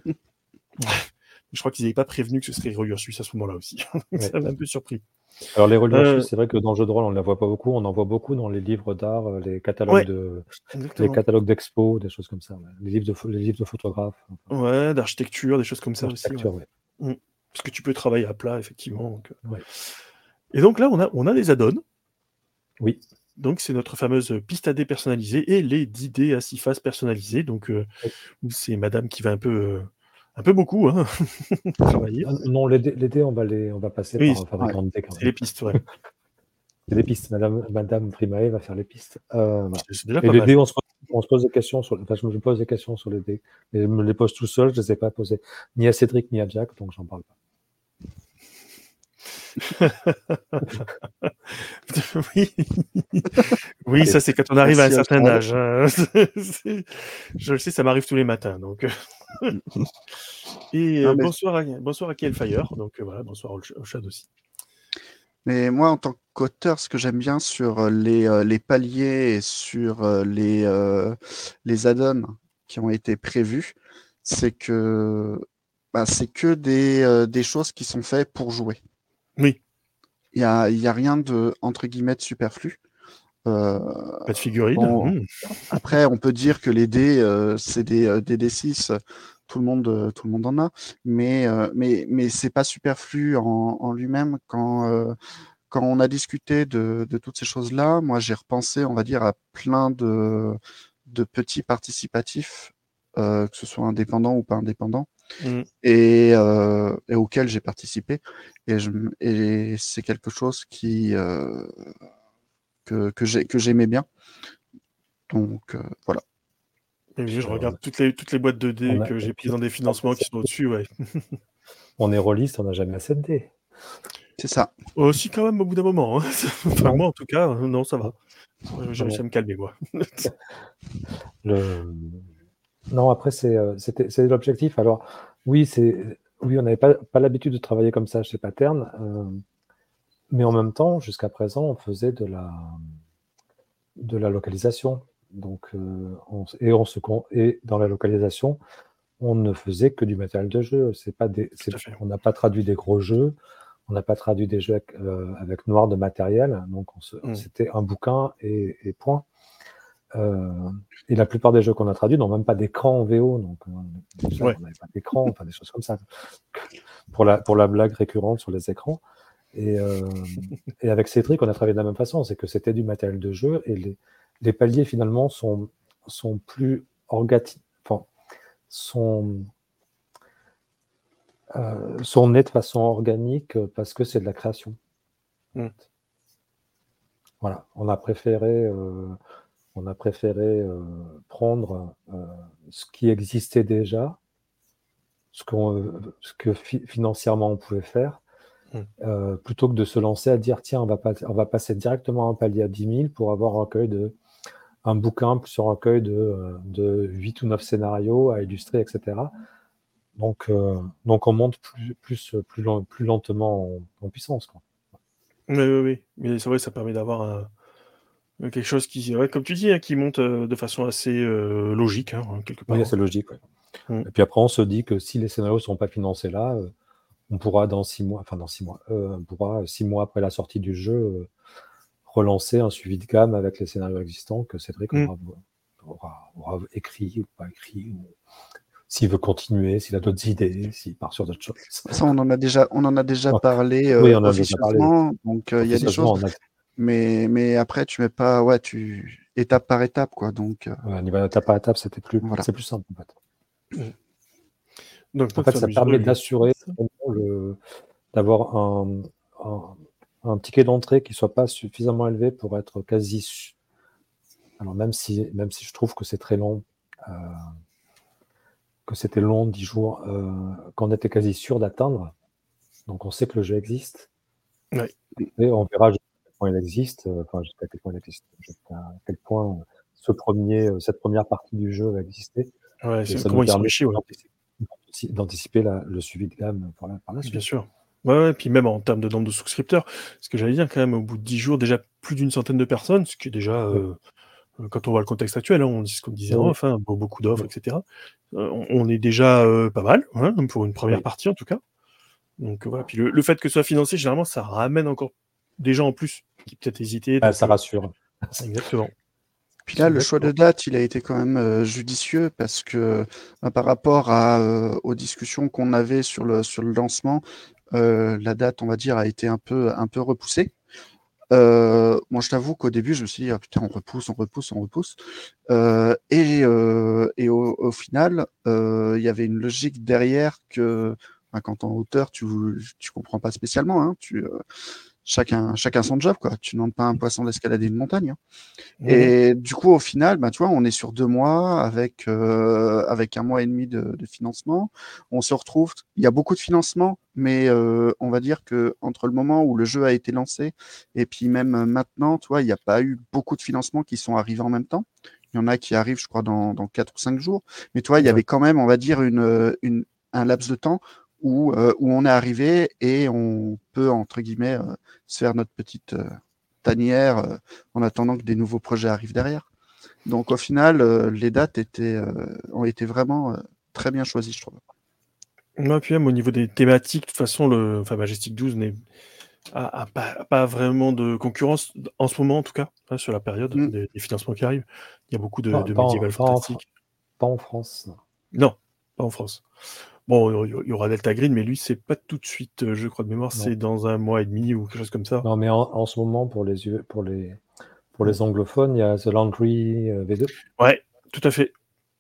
Je crois qu'ils avaient pas prévenu que ce serait reliure suisse à ce moment-là aussi. Ouais. Ça m'a un peu surpris. Alors les reliures Heu suisses, c'est vrai que dans le jeu de rôle, on ne la voit pas beaucoup. On en voit beaucoup dans les livres d'art, heu, les catalogues Ouais, de les exactement. catalogues d'expo, des choses comme ça, ouais. Les livres de pho les livres de photographes, enfin, Ouais, d'architecture, des choses comme ça aussi, ouais. d'architecture, ouais. Mmh. Parce que tu peux travailler à plat effectivement, donc heu Ouais. et donc là, on a on a des add-ons. Oui. Donc c'est notre fameuse, heu, piste à dés personnalisée et les dix dés à six faces personnalisés, donc heu, Oui. où c'est madame qui va un peu, heu, un peu beaucoup, hein, travailler. Ah non, les dés les dés, on va les on va passer Oui, par un Ouais. fabricant de dés quand c'est même. les pistes, ouais. C'est les pistes. Madame madame Primae va faire les pistes. Heu, voilà. C'est c'est déjà Et pas les mal. dés, on se pose on se pose des questions sur enfin, je me pose des questions sur les dés. Et je me les pose tout seul, je les ai pas posées ni à Cédric ni à Jack, donc j'en parle pas. Oui. Oui, Allez, ça, c'est quand on arrive à un Merci certain Alfred. âge, hein. C'est je le sais, ça m'arrive tous les matins, donc heu et Non, heu, mais bonsoir à bonsoir à Kielfire, donc heu, voilà, bonsoir au ch au Chad aussi. mais moi, en tant qu'auteur, ce que j'aime bien sur, heu, les, heu, les paliers et sur, heu, les, heu, les add-ons qui ont été prévus, c'est que, bah, c'est que des, heu, des choses qui sont faites pour jouer. Oui, Il y a il y a rien de, entre guillemets, «de superflu». Heu, pas de figurines. bon, Mmh. après, on peut dire que les dés, heu, c'est des, heu, des D six, tout le monde, heu, tout le monde en a, mais heu, mais mais c'est pas superflu en en lui-même. Quand, heu, quand on a discuté de de toutes ces choses-là, moi, j'ai repensé, on va dire, à plein de de petits participatifs, heu, que ce soit indépendants ou pas indépendants Mmh. et heu et auxquels j'ai participé et je m et c'est quelque chose qui, heu, que que j'ai que j'aimais bien, donc heu, voilà. Et oui, Puis, je heu, on regarde a toutes les toutes les boîtes de on dés a que j'ai et prises puis dans des on a financements qui assez sont au-dessus, ouais. on est rôliste, on n'a jamais assez de dés. C'est ça. Oh si, quand même, au bout d'un moment, hein. Enfin, Non, moi, en tout cas, heu, non, ça va. non, Heu, j'ai non, réussi non. à me calmer, moi. Le non, après c'est, heu, c'était c'est l'objectif. Alors oui, c'est oui, on n'avait pas pas l'habitude de travailler comme ça chez Paterne, hem, mais en même temps, jusqu'à présent, on faisait de la de la localisation. Donc, heu, on s et on se con et dans la localisation, on ne faisait que du matériel de jeu. C'est pas des c'est Tout à fait. on n'a pas traduit des gros jeux, on n'a pas traduit des jeux avec, heu, avec noir de matériel, donc on se Mmh. c'était un bouquin et et point. Heu et la plupart des jeux qu'on a traduits n'ont même pas d'écran en V O, donc heu, déjà Ouais. on n'avait pas d'écran, enfin des choses comme ça. Pour la pour la blague récurrente sur les écrans et hem et avec Cédric, on a travaillé de la même façon. C'est que c'était du matériel de jeu et les les paliers finalement sont sont plus orgati enfin, sont, heu, sont nés de façon organique, heu, parce que c'est de la création. Mmh. Voilà, on a préféré, heu, on a préféré, heu, prendre, heu, ce qui existait déjà, ce qu'on, heu, ce que fi financièrement on pouvait faire, Mmh. heu, plutôt que de se lancer à dire: «Tiens, on va pas on va passer directement à un palier à dix mille pour avoir un recueil de un bouquin sur un recueil de, heu, de huit ou neuf scénarios à illustrer» et cetera. Donc heu, donc on monte plus plus, heu, plus len plus lentement en en puissance, quoi. Oui, oui, oui. Mais c'est vrai, ça permet d'avoir un heu, quelque chose qui ouais, comme tu dis, hein, qui monte, heu, de façon assez, heu, logique, hein, quelque Oui, part, hein. c'est logique, ouais. Mmh. Et puis après on se dit que si les scénarios sont pas financés là, heu, on pourra dans six mois enfin dans six mois, heu, on pourra six mois après la sortie du jeu, heu, relancer un suivi de gamme avec les scénarios existants que Cédric Mmh. aura aura aura écrit ou pas écrit ou s'il veut continuer, s'il a d'autres idées, s'il part sur d'autres choses. Ça, on en a déjà on en a déjà Ouais. parlé, Oui, heu, on en a déjà parlé, oui. officieusement, donc heu, il y a des choses, Officieusement, on a mais mais après tu mets pas ouais, tu étape par étape, quoi, donc heu, ouais, on y va étape par étape, c'était plus voilà. c'est plus simple, en fait. Mmh. Donc En notre fait, ça fameuse permet reliure d'assurer suisse. vraiment le d'avoir un un un ticket d'entrée qui soit pas suffisamment élevé pour être quasi su- alors même si même si je trouve que c'est très long, euh, que c'était long, dix jours, euh, qu'on était quasi sûr d'atteindre. Donc on sait que le jeu existe. Ouais. Et on verra jusqu'à quel point il existe, euh, enfin jusqu'à quel point il existe, jusqu'à quel point euh, ce premier, euh, cette première partie du jeu va exister. Ouais, Et c'est ça nous comment il permet s'enrichit, ouais. d'anticiper, d'anticiper la- le suivi de gamme par la, par la Bien suite. sûr. Ouais, ouais, puis même en termes de nombre de souscripteurs, ce que j'allais dire quand même, au bout de dix jours, déjà plus d'une centaine de personnes, ce qui est déjà, Oui, heu, heu, quand on voit le contexte actuel, hein, on dit ce qu'on disait en oui, off, hein, beau beaucoup d'offres oui, et cetera. Heu, on on est déjà, heu, pas mal, hein, pour une première oui. partie en tout cas. Donc, heu, voilà, puis le le fait que ce soit financé, généralement, ça ramène encore des gens en plus qui peut-être hésitaient, Ah, donc ça heu, rassure. exactement, Puis là, le choix de exactement. date, il a été quand même euh, judicieux parce que bah, par rapport à, euh, aux discussions qu'on avait sur le, sur le lancement, euh, la date, on va dire, a été un peu, un peu repoussée. Euh, moi, je t'avoue qu'au début, je me suis dit, ah, putain, on repousse, on repousse, on repousse. Euh, et euh, et au, au final, euh, il y avait une logique derrière que, bah, quand en hauteur, tu tu comprends pas spécialement. Hein, tu, euh, chacun, chacun son job, quoi. Tu demandes pas à un poisson d'escalader une montagne. Hein. Mmh. Et du coup, au final, bah, tu vois, on est sur deux mois avec, euh, avec un mois et demi de, de financement. On se retrouve, il y a beaucoup de financement, mais euh, on va dire que entre le moment où le jeu a été lancé et puis même maintenant, tu vois, il n'y a pas eu beaucoup de financements qui sont arrivés en même temps. Il y en a qui arrivent, je crois, dans, dans quatre ou cinq jours. Mais tu vois, il y Ouais. avait quand même, on va dire, une, une, un laps de temps où, euh, où on est arrivé et on peut, entre guillemets, euh, se faire notre petite euh, tanière euh, en attendant que des nouveaux projets arrivent derrière. Donc au final, euh, les dates étaient, euh, ont été vraiment euh, très bien choisies, je trouve. Ouais, puis même au niveau des thématiques, de toute façon, le enfin Majestic douze n'est a a pas a pas vraiment de concurrence, d en ce moment en tout cas, hein, sur la période Mm. des des financements qui arrivent. Il y a beaucoup de Pas, de pas en, médiéval pas en Fran- fantastique. pas en France. Non. Non, pas en France. Bon, il y il y aura Delta Green, mais lui, c'est pas tout de suite, heu, je crois de mémoire, Non, c'est dans un mois et demi ou quelque chose comme ça. non, mais en, en ce moment, pour les, U- pour les, pour Mmh. les anglophones, il y a The Landry euh, V deux. Ouais, tout à fait,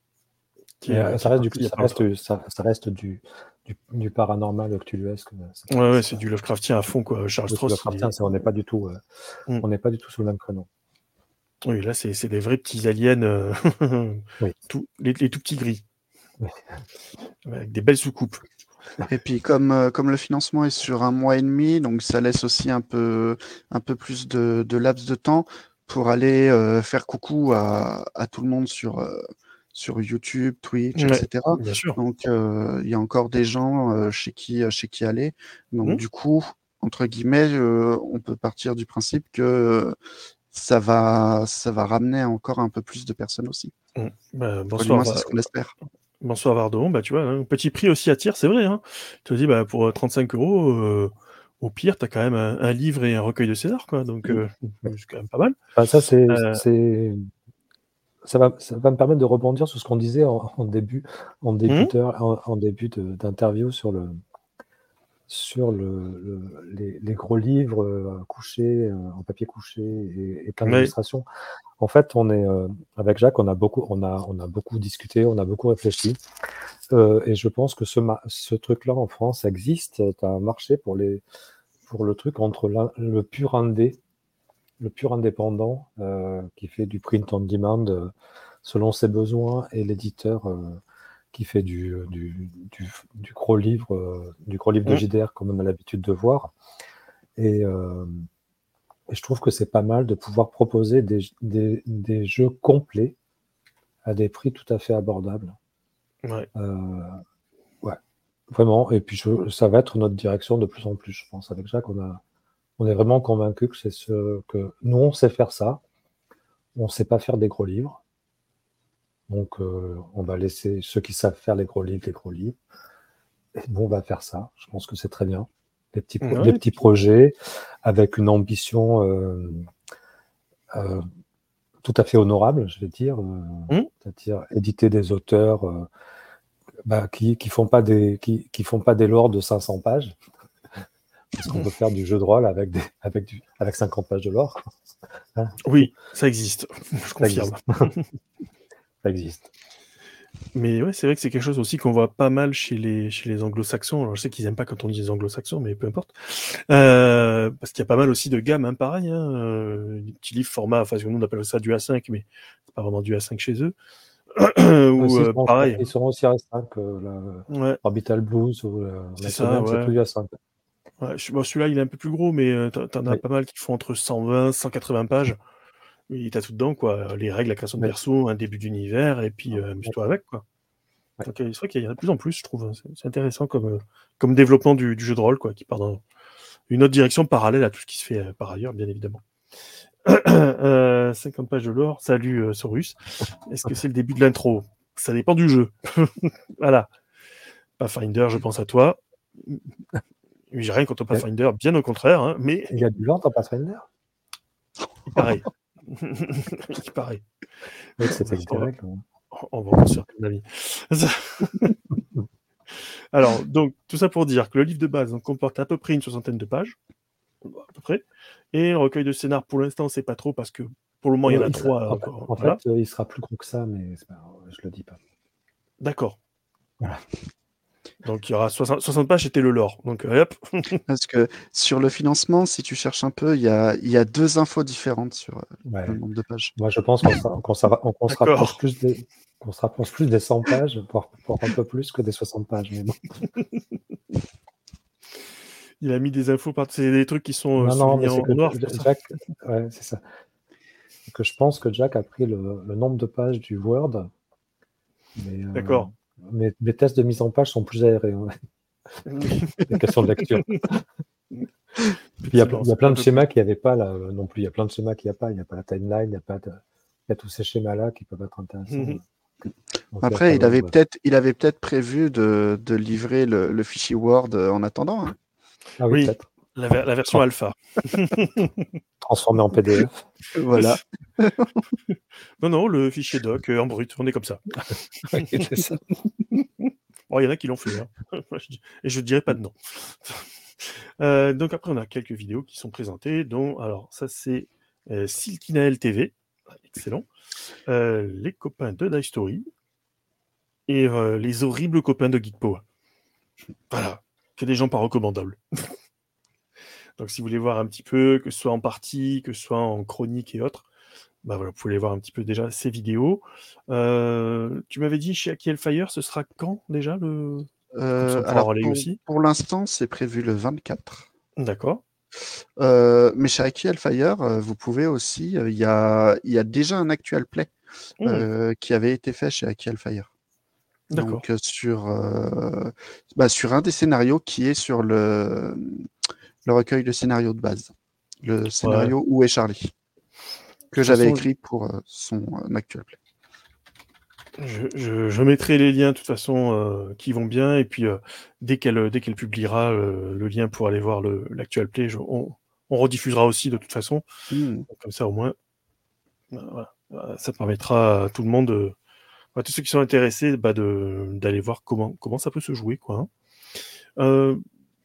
qui Mais est, heu, euh, qui ça est reste du, parti il y a ça pas longtemps. reste, ça, ça reste du, du, du paranormal cthulhuesque. euh, C'est pas, Ouais, ouais, c'est c'est pas, du Lovecraftien à fond, quoi. Charles oui, c'est Stross, il Lovecraftien, est c'est- on n'est pas du tout, euh, mmh. on n'est pas du tout sur le même créneau. Oui, là, c'est c'est des vrais petits aliens, heu, Oui. tout les les tout petits gris, Oui. avec des belles soucoupes. Et puis comme, euh, comme le financement est sur un mois et demi, donc ça laisse aussi un peu, un peu plus de, de laps de temps pour aller euh, faire coucou à, à tout le monde sur, euh, sur YouTube, Twitch, Ouais, et cetera. bien sûr. Donc euh, il y a encore des gens euh, chez qui, chez qui aller. Donc Mmh, du coup, entre guillemets, euh, on peut partir du principe que ça va, ça va ramener encore un peu plus de personnes aussi. mmh. Bah, Enfin, du bonsoir moins, c'est va ce qu'on espère. bonsoir Vardon, bah, tu vois, hein, petit prix aussi attire, c'est vrai, hein. Tu te dis, bah, pour, heu, trente-cinq euros €, heu, au pire, tu as quand même un un livre et un recueil de César, quoi, donc Mm. heu, Oui. c'est quand même pas mal. Enfin, ça, c'est, Heu, c'est, ça va, ça va me permettre de rebondir sur ce qu'on disait en, en début, en mmh, débuteur, en, en début de- d'interview sur le, sur le, le- les, les gros livres euh, couchés, euh, en papier couché et, et plein ouais, d'illustrations. En fait, on est euh, avec Jacques, on a beaucoup, on a, on a beaucoup discuté, on a beaucoup réfléchi, euh, et je pense que ce, ma- ce truc-là en France existe. Tu as un marché pour les, pour le truc entre l'in- le pur indé, le pur indépendant euh, qui fait du print on demand euh, selon ses besoins, et l'éditeur euh, qui fait du, du, du, du gros livre, euh, du gros livre de mmh, J D R comme on a l'habitude de voir. Et, euh, et je trouve que c'est pas mal de pouvoir proposer des, des, des jeux complets à des prix tout à fait abordables. ouais. Euh, ouais, vraiment. Et puis je, ça va être notre direction de plus en plus, je pense. Avec Jacques, on a, on est vraiment convaincu que c'est ce que nous on sait faire ça. On sait pas faire des gros livres, donc euh, on va laisser ceux qui savent faire les gros livres les gros livres. Et bon, on va faire ça. Je pense que c'est très bien. Des petits, pro- des Ouais, petits projets avec une ambition euh, euh, tout à fait honorable, je vais dire. euh, mmh, c'est-à-dire éditer des auteurs euh, bah, qui qui font pas des qui, qui font pas des lores de cinq cents pages, parce qu'on peut faire du jeu de rôle avec des avec du avec cinquante pages de lore. Hein, oui, ça existe, je ça confirme. existe, ça existe. Mais ouais, c'est vrai que c'est quelque chose aussi qu'on voit pas mal chez les chez les anglo-saxons. Alors je sais qu'ils aiment pas quand on dit les anglo-saxons, mais peu importe. Heu, parce qu'il y a pas mal aussi de gammes, hein, pareil, hein, heu, des petits livres format, enfin nous on appelle ça du A cinq, mais c'est pas vraiment du A cinq chez eux. Ah Ou si, ils heu, seront pareil. ils seront aussi A cinq, heu, la Ouais, Orbital Blues ou heu, c'est ça, Metroman, c'est ouais. tout du A cinq. Ouais, je bon celui-là il est un peu plus gros, mais heu, tu en tu en as Oui, pas mal qui font entre cent vingt, cent quatre-vingts pages. Oui, tu as tout dedans, quoi. Les règles, la création de oui. perso, un début d'univers et puis, Ah, heu, ouais, amuse-toi avec, quoi. ouais. Donc, heu, c'est vrai qu'il y en a de plus en plus, je trouve, hein. C'est c'est intéressant comme, heu, comme développement du du jeu de rôle, quoi, qui part dans une autre direction parallèle à tout ce qui se fait, heu, par ailleurs, bien évidemment. Heu, cinquante pages de lore. Salut, heu, Saurus. Est-ce que c'est le début de l'intro? Ça dépend du jeu. Voilà. Pathfinder, je pense à toi. Mais j'ai rien contre Il y a Pathfinder, bien au contraire, hein, mais il y a du lore dans Pathfinder? il paraît. Il paraît. Oui, que c'est Oui, texte des on va règles, ouais. on va encore se faire plein d'amis. Alors, donc, tout ça pour dire que le livre de base donc, comporte à peu près une soixantaine de pages, à peu près. Et le recueil de scénar, pour l'instant, c'est pas trop parce que pour le moment, il y en Heu, a il sera trois. en Donc, fait euh, en voilà. fait, heu, il sera plus gros que ça, mais c'est pas grave, je le dis pas. D'accord. Voilà. Donc, il y aura soixante, soixante pages, c'était le lore. Donc, euh, hop. Parce que sur le financement, si tu cherches un peu, il y a, il y a deux infos différentes sur euh, le Ouais. nombre de pages. Moi, je pense qu'on sera qu'on sera qu'on se rapproche D'accord. plus des qu'on se rapproche plus des cent pages, voire voire un peu plus que des soixante pages, mais bon. Il a mis des infos par. C'est des trucs qui sont euh, Non, non, mais soulignés en, c'est que en noir, Ja c'est pour ça. Jack ouais, c'est ça. C'est que je pense que Jack a pris le le nombre de pages du Word, mais heu, D'accord. mes mes tests de mise en page sont plus aérés, ouais. Les questions de lecture. Puis il y a ple Effectivement, il y a ça fait plein un de peu plus. schémas qu'il y avait pas là, heu, non plus. Il y a plein de schémas qu'il y a pas. Il y a pas la timeline, il y a pas de il y a tous ces schémas-là qui peuvent être intéressants, Mhm. ouais. Donc il va Après, il falloir, avait heu peut-être, il avait peut-être prévu de, de livrer le, le fichier Word euh, en attendant, hein. ah oui, Oui, peut-être. la, ver- la version Tran alpha. transformer en P D F. Voilà. Non, non, le fichier doc euh, en brut, on est comme ça. Oui, c'est ça. Bon, il y en a qui l'ont fait, hein. Et je ne dirais pas de nom. Euh, donc après, on a quelques vidéos qui sont présentées, dont, alors ça c'est euh, Silkinael T V, excellent, euh, les copains de Dice Story et euh, les horribles copains de Geekpo. Voilà, que des gens pas recommandables. Donc si vous voulez voir un petit peu, que ce soit en partie, que ce soit en chronique et autres, bah voilà, vous pouvez aller voir un petit peu déjà ces vidéos. Euh, tu m'avais dit chez Aki Hellfire, ce sera quand déjà le... Comme ça Euh, on pourra alors, relayer pour, aussi. pour l'instant, c'est prévu le vingt-quatre. D'accord. Euh, mais chez Aki Hellfire, euh, vous pouvez aussi, euh, il y a, il y a déjà un actual play Hmm, euh, qui avait été fait chez Aki Hellfire. d'accord. Donc, euh, sur, euh, bah, sur un des scénarios qui est sur le, le recueil de scénarios de base. Le Ouais. De scénario Où est Charlie? Que toute j'avais façon, écrit pour euh, son euh, actual play. Je, je, je mettrai les liens de toute façon euh, qui vont bien et puis euh, dès qu'elle dès qu'elle publiera euh, le lien pour aller voir le l'actual play, je- on, on rediffusera aussi de toute façon. Hmm. Donc, comme ça au moins, euh, voilà. Euh, ça permettra à tout le monde, euh, à tous ceux qui sont intéressés, bah, de d'aller voir comment comment ça peut se jouer quoi. Hein. Euh,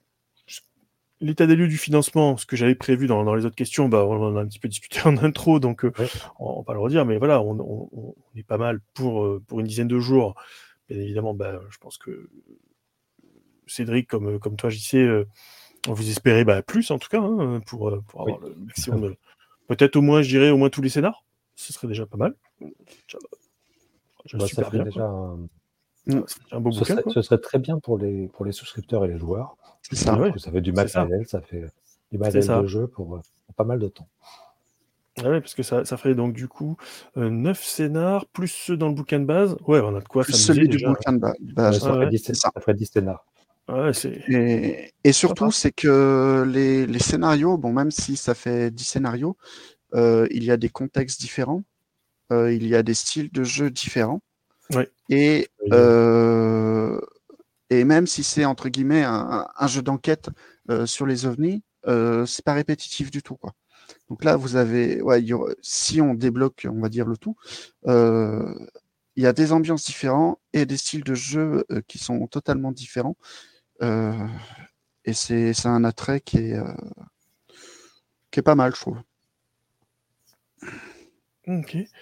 L'état des lieux du financement, ce que j'avais prévu dans, dans les autres questions, bah, on en a un petit peu discuté en intro, donc euh, Oui. on, on va pas le redire, mais voilà, on, on, on est pas mal pour, euh, pour une dizaine de jours. Bien évidemment, bah, je pense que Cédric, comme, comme toi, j'y sais, euh, vous espérez bah, plus en tout cas, hein, pour, euh, pour avoir Oui. le maximum de... Peut-être au moins, je dirais, au moins tous les scénars. Ce serait déjà pas mal. Déjà, déjà Bah, ça super ferait bien, quoi. déjà un Hmm. Ça ferait un beau ce bouquin, serait quoi. ce serait très bien pour les pour les souscripteurs et les joueurs. C'est Et ça. ouais, Parce que ça fait du c'est ça. matériel, ça fait du C'est matériel ça. de jeu pour, heu, pour pas mal de temps. Ah ouais, parce que ça, ça ferait donc du coup euh, neuf scénars, plus ceux dans le bouquin de base. Ouais, on a de quoi Plus s'amuser celui du déjà. Hein. bouquin de ba- Ouais, base, ça ouais. Ah ferait ouais, dix C'est scé ça. ça ferait dix scénars. ouais, c'est Et, et surtout, sympa. c'est que les, les scénarios, bon, même si ça fait dix scénarios, euh, il y a des contextes différents, euh, il y a des styles de jeu différents. Ouais. Et, Oui, heu, euh, et même si c'est entre guillemets un, un jeu d'enquête euh, sur les ovnis, euh, c'est pas répétitif du tout, quoi. Donc là, vous avez, ouais, il y aura- si on débloque, on va dire le tout, euh, il y a des ambiances différentes et des styles de jeu euh, qui sont totalement différents. Euh, et c'est c'est un attrait qui est, euh, qui est pas mal, je trouve. Ok.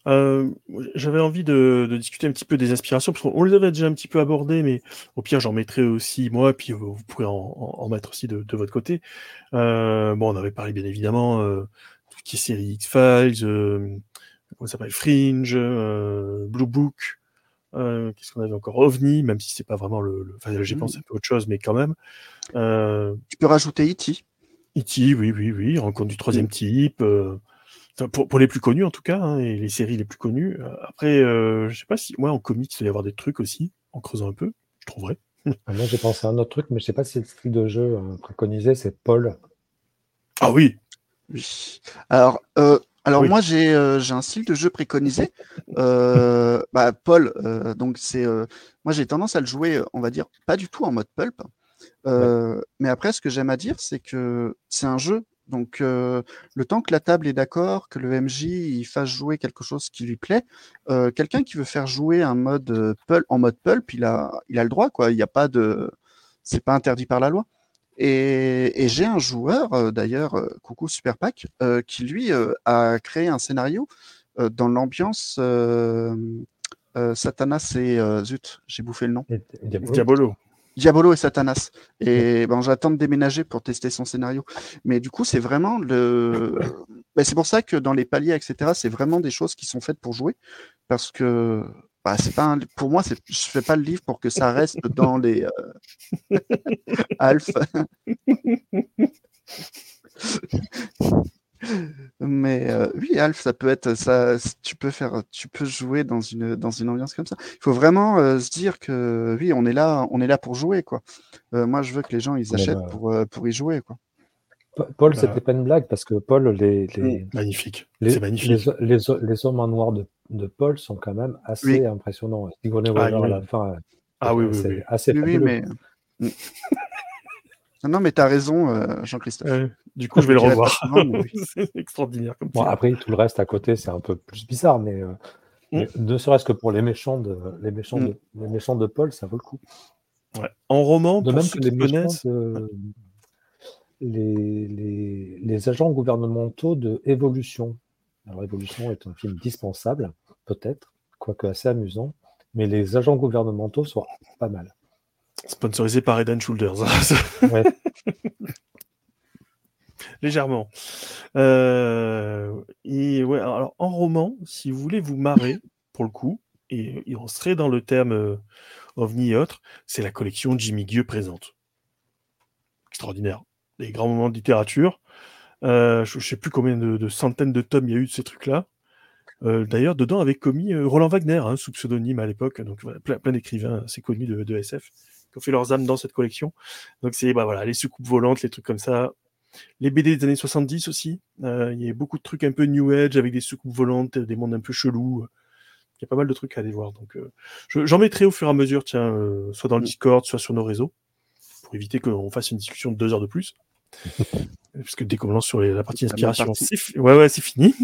Heu, j'avais envie de de discuter un petit peu des aspirations, parce qu'on les avait déjà un petit peu abordées, mais au pire, j'en mettrai aussi moi, puis vous vous pourrez en en en mettre aussi de de votre côté. Heu, bon, on avait parlé bien évidemment, heu, tout ce qui est série X-Files, hem, comment ça s'appelle? Fringe, heu, Blue Book, heu, qu'est-ce qu'on avait encore? OVNI, même si c'est pas vraiment le le enfin, là, j'y pense, Mmh. c'est un peu autre chose, mais quand même. Heu, Tu peux rajouter E T E T, oui, oui, oui, Rencontre du Mmh. troisième type, heu, enfin, pour pour les plus connus en tout cas, hein, et les séries les plus connues. Heu, après, heu, je sais pas si ouais, en comics, il doit y avoir des trucs aussi, en creusant un peu, je trouverais. Ah, moi, j'ai pensé à un autre truc, mais je sais pas si c'est le style de jeu euh, préconisé, c'est Paul. Ah oui! Oui. Alors, heu, alors Oui. moi j'ai, heu, j'ai un style de jeu préconisé. Heu, bah, Paul, heu, donc c'est, heu, moi j'ai tendance à le jouer, heu, on va dire, pas du tout en mode pulp. Ouais. Heu, mais après ce que j'aime à dire, c'est que c'est un jeu, donc heu, le temps que la table est d'accord, que le M J il fasse jouer quelque chose qui lui plaît, heu, quelqu'un qui veut faire jouer un mode, heu, pul en mode pulp, il a il a le droit quoi. Il y a pas de c'est pas interdit par la loi. Et et j'ai un joueur, heu, d'ailleurs, heu, coucou Super Pack, heu, qui lui, heu, a créé un scénario, heu, dans l'ambiance, hem, heu, Satanas et heu, zut, j'ai bouffé le nom. Et, et Diablo. Diabolo. Diabolo et Satanas. Ouais. Et ben, j'attends de déménager pour tester son scénario. Mais du coup, c'est vraiment le. Ben, c'est pour ça que dans les paliers, et cetera, c'est vraiment des choses qui sont faites pour jouer. Parce que bah, c'est pas un... pour moi, c'est... je fais pas le livre pour que ça reste dans les euh, Alpha. Mais euh, oui, Alf, ça peut être ça. Tu peux faire, tu peux jouer dans une dans une ambiance comme ça. Il faut vraiment euh, se dire que oui, on est là, on est là pour jouer quoi. Euh, moi, je veux que les gens ils Mais achètent le- pour euh, pour y jouer quoi. Pa- Paul, Bah, c'était pas une blague parce que Paul, les, Mm. les, magnifique. C'est les, les, magnifique. les, les hommes en noir de, de Paul sont quand même Oui, assez impressionnants. Sigourney Ah, Weaver à la j'imagine. fin, Ah oui, c'est oui, oui. c'est assez oui, oui, fabuleux. mais mm. non, non, mais t'as raison, euh, Jean-Christophe. Heu, du coup, je Je vais le le dirai pas revoir. souvent, mais oui. C'est extraordinaire comme Bon, film. après, tout le reste à côté, c'est un peu plus bizarre, mais, euh, Mmh. mais ne serait-ce que pour les méchants de, les méchants Mm. de, les méchants de Paul, ça vaut le coup. Ouais. En roman, De pour même ceux que les qui méchants connaissent, de, les, les, les agents gouvernementaux de Évolution. Alors, Évolution est un film dispensable, peut-être, quoique assez amusant, mais les agents gouvernementaux sont pas mal. sponsorisé par Head and Shoulders. Ouais. Légèrement. Heu et ouais, alors en roman, si vous voulez vous marrer, pour le coup, et et on serait dans le terme, heu, ovni et autres, c'est la collection Jimmy Guieux présente. Extraordinaire. Des grands moments de littérature. Heu, je je sais plus combien de de centaines de tomes il y a eu de ces trucs-là. Heu, d'ailleurs, dedans avait commis, heu, Roland Wagner, hein, sous pseudonyme à l'époque, donc voilà, plein plein d'écrivains assez connus de de S F, qui ont fait leurs âmes dans cette collection. Donc c'est, bah, voilà, les soucoupes volantes, les trucs comme ça. Les B D des années soixante-dix aussi, heu, il y a beaucoup de trucs un peu new age avec des soucoupes volantes, des mondes un peu chelous. Il y a pas mal de trucs à aller voir, donc heu, je j'en mettrai au fur et à mesure, tiens, heu, soit dans le Mm. Discord, soit sur nos réseaux, pour éviter qu'on fasse une discussion de deux heures de plus. Parce que dès qu'on lance sur les la partie C'est mal inspiration, parti. c'est fi ouais, ouais, c'est fini.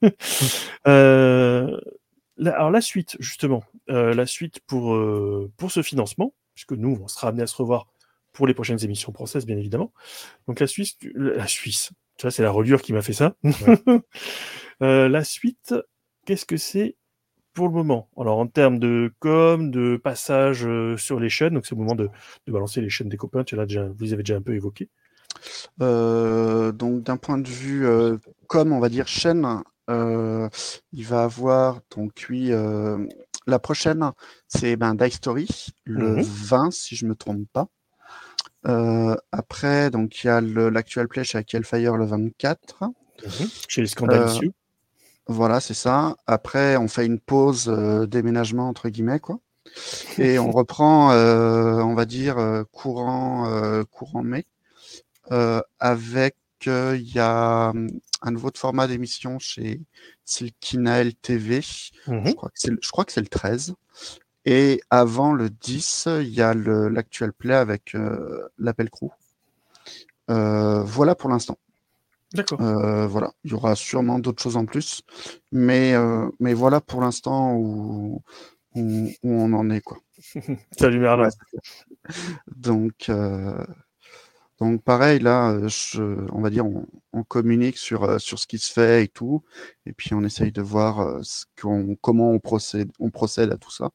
Heu, la alors la suite justement, heu, la suite pour, heu, pour ce financement, puisque nous, on sera amenés à se revoir pour les prochaines émissions françaises, bien évidemment. Donc la Suisse, tu la Suisse, tu vois, c'est la reliure qui m'a fait ça. Ouais. Heu, la suite, qu'est-ce que c'est pour le moment? Alors en termes de com, de passage, heu, sur les chaînes, donc c'est le moment de de balancer les chaînes des copains, tu l'as déjà vous les avez déjà un peu évoquées. Euh, donc d'un point de vue euh, comme on va dire chaîne, euh, il va avoir donc oui euh, la prochaine c'est ben Die Story le Mmh. vingt si je me trompe pas. Euh, après donc il y a le- l'actual play chez Hellfire le vingt-quatre. Mmh. Chez les Euh, Scandalicieux. voilà c'est ça. Après on fait une pause euh, déménagement entre guillemets quoi et on reprend euh, on va dire euh, courant euh, courant mai. Euh, avec, euh, il y a hum, un nouveau format d'émission chez Silkinael T V. Je Mmh. crois que c'est, le- je crois que c'est le treize. Et avant le dix, il y a le, l'actuel play avec euh, l'appel crew. Euh, voilà pour l'instant. D'accord. Euh, voilà, il y aura sûrement d'autres choses en plus, mais euh, mais voilà pour l'instant où, où, où on en est quoi. Salut Ouais. Merlin. Donc euh, Donc pareil, là, euh, je, on va dire, on, on communique sur, euh, sur ce qui se fait et tout, et puis on essaye de voir euh, ce qu'on, comment on procède, on procède à tout ça.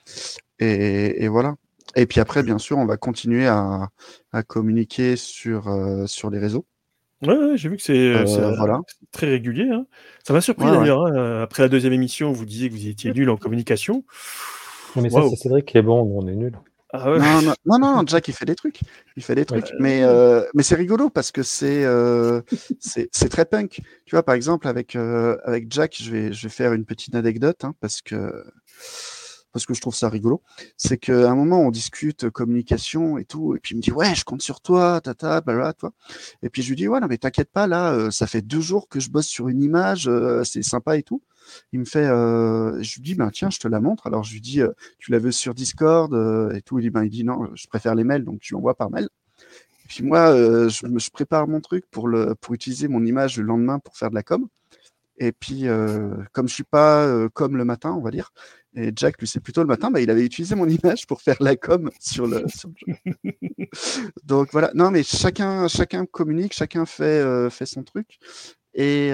Et, et voilà. Et puis après, bien sûr, on va continuer à, à communiquer sur, euh, sur les réseaux. Ouais, ouais, j'ai vu que c'est c'est, Euh, heu, voilà. c'est très régulier, hein. Ça m'a surpris Ouais, ouais. d'ailleurs, hein, heu, après la deuxième émission, vous disiez que vous étiez nul en communication. Non, mais ça, Waouh! c'est Cédric qui est bon, nous, on est nuls. Ah ouais? Non, non, non, non, Jack, il fait des trucs. Il fait des Oui. trucs. Mais, euh, mais c'est rigolo parce que c'est euh, c'est c'est très punk. Tu vois, par exemple, avec, euh, avec Jack, je vais, je vais faire une petite anecdote hein, parce que parce que je trouve ça rigolo. C'est qu'à un moment, on discute euh, communication et tout, et puis il me dit ouais, je compte sur toi, tata, blablabla, toi. Et puis je lui dis ouais, non mais t'inquiète pas, là, euh, ça fait deux jours que je bosse sur une image, euh, c'est sympa et tout. Il me fait, euh, je lui dis ben tiens, je te la montre. Alors je lui dis euh, tu la veux sur Discord euh, et tout. Il dit ben il dit non, je préfère les mails, donc tu envoies par mail. Et puis moi, euh, je, me- je prépare mon truc pour le pour utiliser mon image le lendemain pour faire de la com. Et puis, euh, comme je suis pas euh, comme le matin, on va dire, et Jack, lui, c'est plutôt le matin, bah, il avait utilisé mon image pour faire la com sur le, sur le jeu. Donc voilà. Non, mais chacun, chacun communique, chacun fait, euh, fait son truc. Et,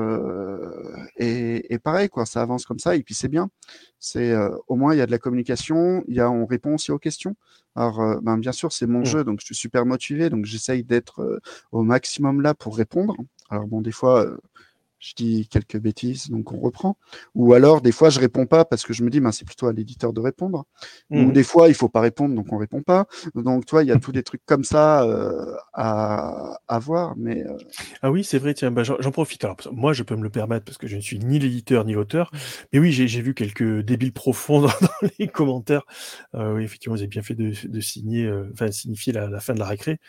euh, et, et pareil, quoi, ça avance comme ça. Et puis c'est bien. C'est euh, au moins il y a de la communication, il y a, on répond aussi aux questions. Alors, euh, ben, bien sûr, c'est mon Mmh. jeu, donc je suis super motivé, donc j'essaye d'être euh, au maximum là pour répondre. Alors bon, des fois, euh, je dis quelques bêtises, donc on reprend. Ou alors, des fois, je réponds pas parce que je me dis, ben, c'est plutôt à l'éditeur de répondre. Ou Mmh. des fois, il faut pas répondre, donc on répond pas. Donc, toi, il y a tous des trucs comme ça euh, à, à voir. Mais euh, Ah oui, c'est vrai, tiens, bah, j'en j'en profite. Alors, parce que moi, je peux me le permettre parce que je ne suis ni l'éditeur ni l'auteur. Mais oui, j'ai j'ai vu quelques débiles profonds dans dans les commentaires. Heu, oui, effectivement, vous avez bien fait de de signer, heu, enfin, signifier la la fin de la récré.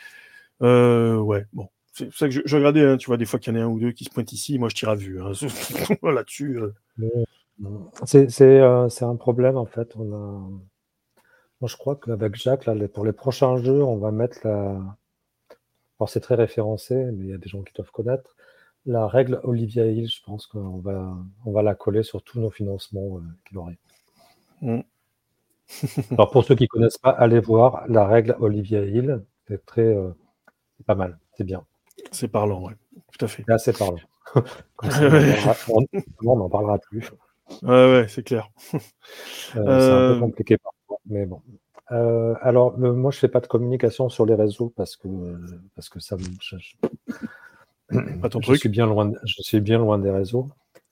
Heu, ouais, bon, c'est pour ça que je je regardais, hein, tu vois, des fois qu'il y en a un ou deux qui se pointent ici, moi je tire à vue, hein. Là-dessus, heu, Mais, euh, C'est c'est, euh, c'est un problème, en fait. On a... Moi, je crois qu'avec Jacques, là, les- pour les prochains jeux, on va mettre la... Alors, c'est très référencé, mais il y a des gens qui doivent connaître. La règle Olivia Hill, je pense qu'on va, on va la coller sur tous nos financements euh, qu'il aurait. mmh, Alors, pour ceux qui ne connaissent pas, allez voir la règle Olivia Hill. C'est très, euh, c'est pas mal, c'est bien. c'est parlant, ouais, tout à fait. C'est assez parlant. Comme ça, on n'en Ouais, parlera, on, on n'en parlera plus. ouais, ouais, c'est clair. Euh, c'est un peu Hem, compliqué parfois, mais bon. Euh, alors, le- moi, je fais pas de communication sur les réseaux parce que, parce que ça me, je, je- pas ton je suis truc? bien loin, de- je suis bien loin des réseaux.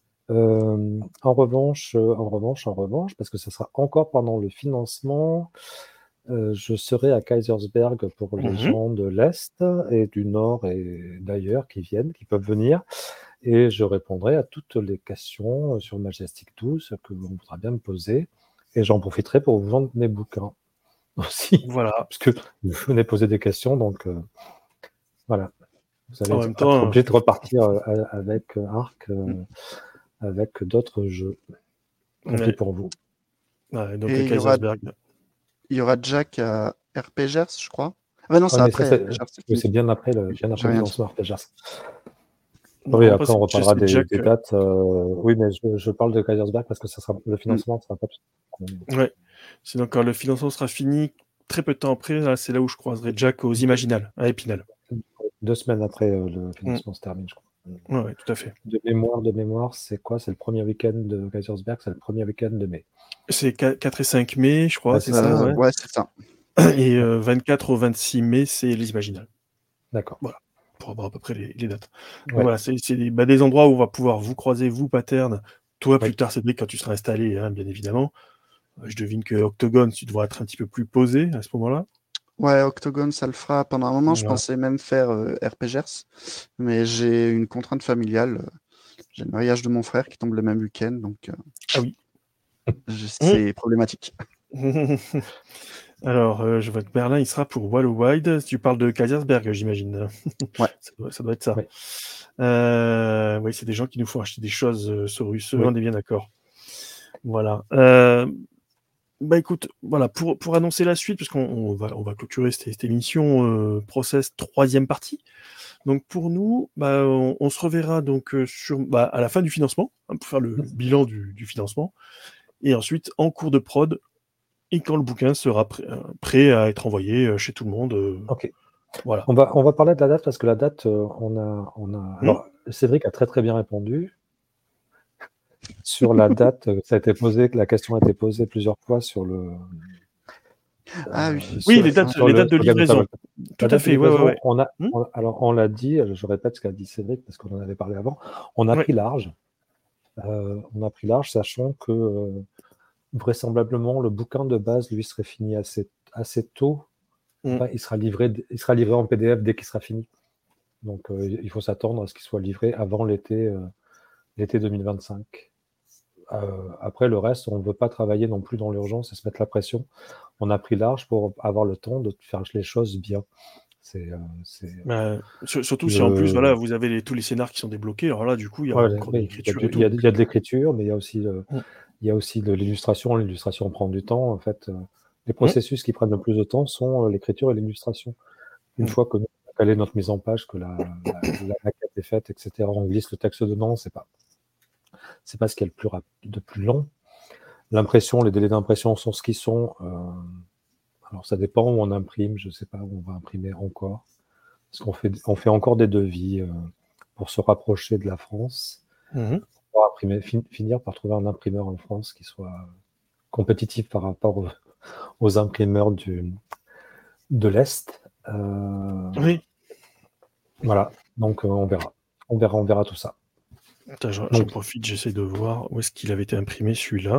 Euh, en revanche, euh, en revanche, en revanche, parce que ça sera encore pendant le financement, euh, je serai à Kaisersberg pour les Mmh. gens de l'Est et du Nord et d'ailleurs qui viennent, qui peuvent venir, et je répondrai à toutes les questions sur Majestic douze que l'on voudra bien me poser, et j'en profiterai pour vous vendre mes bouquins aussi, Voilà. parce que vous venez poser des questions, donc euh, voilà, vous En allez même être temps, obligé de repartir euh, avec euh, Arc, mmh, euh, avec d'autres jeux. Tant pis ouais, pour vous. ouais, donc et à il y aura, Kaisersberg. il y aura Jack à R P G E R S, je crois. Ah ben non, Ah, c'est mais ça, après c'est R P G E R S, c'est oui, fini. c'est bien après le, J'ai bien j'ai après le rien dit. financement R P G R. Oui, Non, en après, on principe, je reparlera sais des, Jack, des heu, dates. euh, oui, mais je, je parle de Kaisersberg parce que ça sera, le Mm. financement ne sera pas tout. ouais, c'est donc quand le financement sera fini, très peu de temps après, là, c'est là où je croiserai Jack aux Imaginales, à Épinal. Deux semaines après euh, le Mmh. financement se termine, je crois. Ouais, ouais, tout à fait. De mémoire, de mémoire, c'est quoi? C'est le premier week-end de Kaisersberg, c'est le premier week-end de mai. C'est qua quatre et cinq mai, je crois, Ouais, c'est c'est ça. ça, Euh, ouais. ouais, c'est ça. Et Ouais, heu, vingt-quatre au vingt-six mai, c'est les Imaginales. d'accord. Voilà, pour avoir à peu près les les dates. Donc Ouais, voilà, c'est c'est des, bah, des endroits où on va pouvoir vous croiser, vous, Paterne, toi oui. plus tard, Cédric, quand tu seras installé, hein, bien évidemment. Heu, je devine que Octogone, tu devras être un petit peu plus posé à ce moment-là? Ouais, Octogone, ça le fera. Pendant un moment, je Ouais. pensais même faire euh, R P G E R S, mais j'ai une contrainte familiale. J'ai le mariage de mon frère qui tombe le même week-end, donc euh, Ah oui. je- Mmh. c'est problématique. Alors, heu, je vois que Merlin, il sera pour Wallowide. Tu parles de Kaisersberg, j'imagine? Ouais. Ça doit ça doit être ça. Oui. Heu, oui, c'est des gens qui nous font acheter des choses, heu, Sorus, Oui. on est bien d'accord. Voilà. Heu, bah, écoute, voilà, pour pour annoncer la suite, parce qu'on on va on va clôturer cette cette émission, heu, Process troisième partie. Donc pour nous, bah, on on se reverra donc, heu, sur bah, à la fin du financement, hein, pour faire le le bilan du du financement, et ensuite en cours de prod, et quand le bouquin sera prêt, heu, prêt à être envoyé, heu, chez tout le monde, heu, Ok. Voilà. On va, on va parler de la date parce que la date, euh, on a, on a. Mmh. Alors, Cédric a très très bien répondu sur la date. euh, Ça a été posé, la question a été posée plusieurs fois sur le. Ah euh, oui. Oui, sur, les dates, sur les le, dates de sur Game of livraison. Thrones. Tout La à date de fait, ouais, ouais, livraison, ouais. on a, Mmh. on- alors on l'a dit, euh, je répète ce qu'a dit Cédric parce qu'on en avait parlé avant. On a Ouais. pris large. Euh, on a pris large, sachant que euh, vraisemblablement le bouquin de base lui serait fini assez, assez tôt. Mmh. Enfin, il sera livré, il sera livré en P D F dès qu'il sera fini. Donc euh, il faut s'attendre à ce qu'il soit livré avant l'été, euh, l'été deux mille vingt-cinq. Euh, après le reste, on ne veut pas travailler non plus dans l'urgence et se mettre la pression. On a pris large pour avoir le temps de faire les choses bien. C'est, euh, c'est Bah, sur- surtout si en plus, voilà, le. vous avez les- tous les scénars qui sont débloqués. Alors là, du coup, il y a Ouais, encore de oui, il y a, l'écriture du- et il y a- tout. il y a de l'écriture, mais il y a aussi, euh, Mmh. il y a aussi de l'illustration. L'illustration prend du temps. En fait, euh, les Mmh. processus qui prennent le plus de temps sont euh, l'écriture et l'illustration. Une Mmh. fois que nous avons calé notre mise en page, que la, la, la maquette est faite, et cetera, on glisse le texte dedans, c'est pas, c'est pas ce qui est le plus rapide, de plus long. L'impression, les délais d'impression sont ce qu'ils sont. Euh, alors ça dépend où on imprime, je sais pas où on va imprimer encore. Parce qu'on fait, on fait encore des devis euh, pour se rapprocher de la France. Mmh. Pour imprimer, fin- finir par trouver un imprimeur en France qui soit compétitif par rapport aux, aux imprimeurs du, de l'Est. Euh, Oui. voilà, donc euh, on verra. On verra, on verra tout ça. Attends, j'en j'en Donc, profite, j'essaie de voir où est-ce qu'il avait été imprimé celui-là.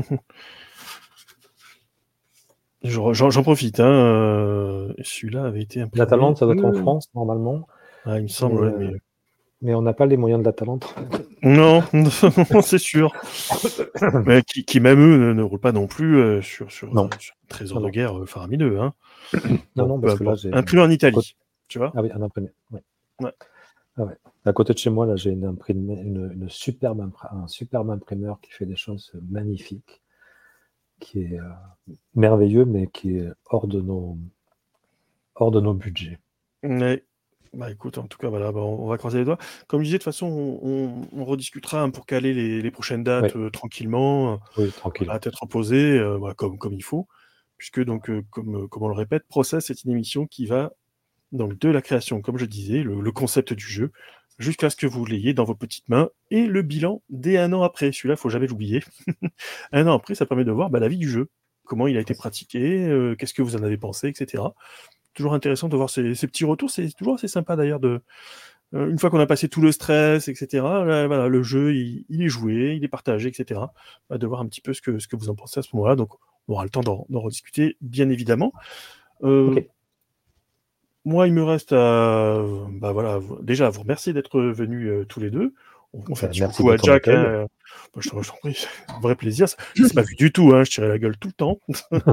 J'en j'en- j'en profite, hein. euh, Celui-là avait été la imprimé. Talente, ça doit être en euh, France normalement, Ah, il me semble, mais, ouais, euh, mais. mais on n'a pas les moyens de la Talente. Non, c'est sûr. Mais qui, qui même eux ne, ne roulent pas non plus euh, sur, sur, Non, euh, sur un trésor non, de non, guerre euh, faramineux. Hein. non, Bon, non, peu parce que là importe. j'ai Imprimé en à côté. Italie, tu vois. Ah oui, un imprimé. Ouais. Ouais. Ah ouais. À côté de chez moi, là, j'ai une imprimé, une, une superbe impr- un superbe imprimeur qui fait des choses magnifiques, qui est euh, merveilleux, mais qui est hors de nos, hors de nos budgets. Mais, bah écoute, en tout cas, voilà, bah, on, on va croiser les doigts. Comme je disais, de toute façon, on, on- on rediscutera hein, pour caler les, les prochaines dates Oui, euh, tranquillement, euh, oui, tranquille. à tête reposée, euh, voilà, comme, comme il faut. Puisque, donc, euh, comme, euh, comme on le répète, Process, c'est une émission qui va donc de la création, comme je disais, le, le concept du jeu, jusqu'à ce que vous l'ayez dans vos petites mains, et le bilan dès un an après. Celui-là, faut jamais l'oublier. Un an après, ça permet de voir bah, la vie du jeu, comment il a été pratiqué, euh, qu'est-ce que vous en avez pensé, et cetera. Toujours intéressant de voir ces, ces petits retours. C'est toujours assez sympa d'ailleurs de euh, une fois qu'on a passé tout le stress, et cetera. Là, voilà, le jeu, il, il est joué, il est partagé, et cetera. Bah, de voir un petit peu ce que ce que vous en pensez à ce moment-là. Donc, on aura le temps d'en, d'en rediscuter, bien évidemment. Euh, Ok. Moi, il me reste à, bah voilà, vous- déjà à vous remercier d'être venus euh, tous les deux. On, on fait un Ben, petit merci coucou de à ton Jack. accueil. Hein. Bah, je t'en je t'en prie, c'est un vrai plaisir. Ça, ça s'est pas vu du tout, hein. Je tirais la gueule tout le temps.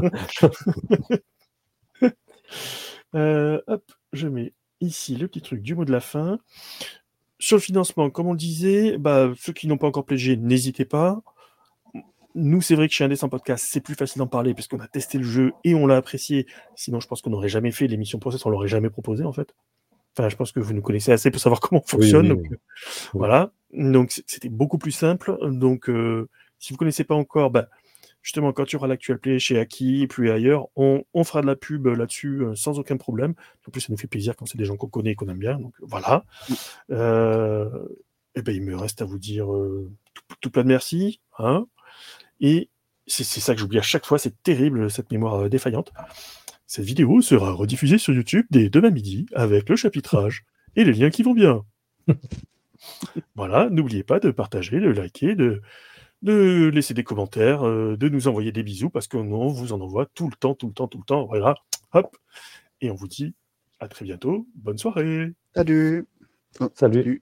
Euh, hop, je mets ici le petit truc du mot de la fin. Sur le financement, comme on le disait, bah, ceux qui n'ont pas encore pledgé, n'hésitez pas. Nous, c'est vrai que chez Indé sans podcast, c'est plus facile d'en parler parce qu'on a testé le jeu et on l'a apprécié. Sinon, je pense qu'on n'aurait jamais fait l'émission Process, on l'aurait jamais proposé en fait. Enfin, je pense que vous nous connaissez assez pour savoir comment on Oui, fonctionne. oui, Donc, oui. euh, Oui. voilà. Donc, c- c'était beaucoup plus simple. Donc, euh, si vous connaissez pas encore, bah, justement, quand il y aura l'actual play chez Aki, puis ailleurs, on, on fera de la pub là-dessus euh, sans aucun problème. En plus, ça nous fait plaisir quand c'est des gens qu'on connaît et qu'on aime bien. Donc, voilà. Euh, et ben, il me reste à vous dire euh, tout, tout plein de merci. Hein. Et c'est c'est ça que j'oublie à chaque fois. C'est terrible, cette mémoire euh, défaillante. Cette vidéo sera rediffusée sur YouTube dès demain midi avec le chapitrage et les liens qui vont bien. Voilà, n'oubliez pas de partager, de liker, de, de laisser des commentaires, euh, de nous envoyer des bisous parce qu'on vous en envoie tout le temps, tout le temps, tout le temps. Voilà, hop. Et on vous dit à très bientôt. Bonne soirée. Salut. Oh, Salut. salut.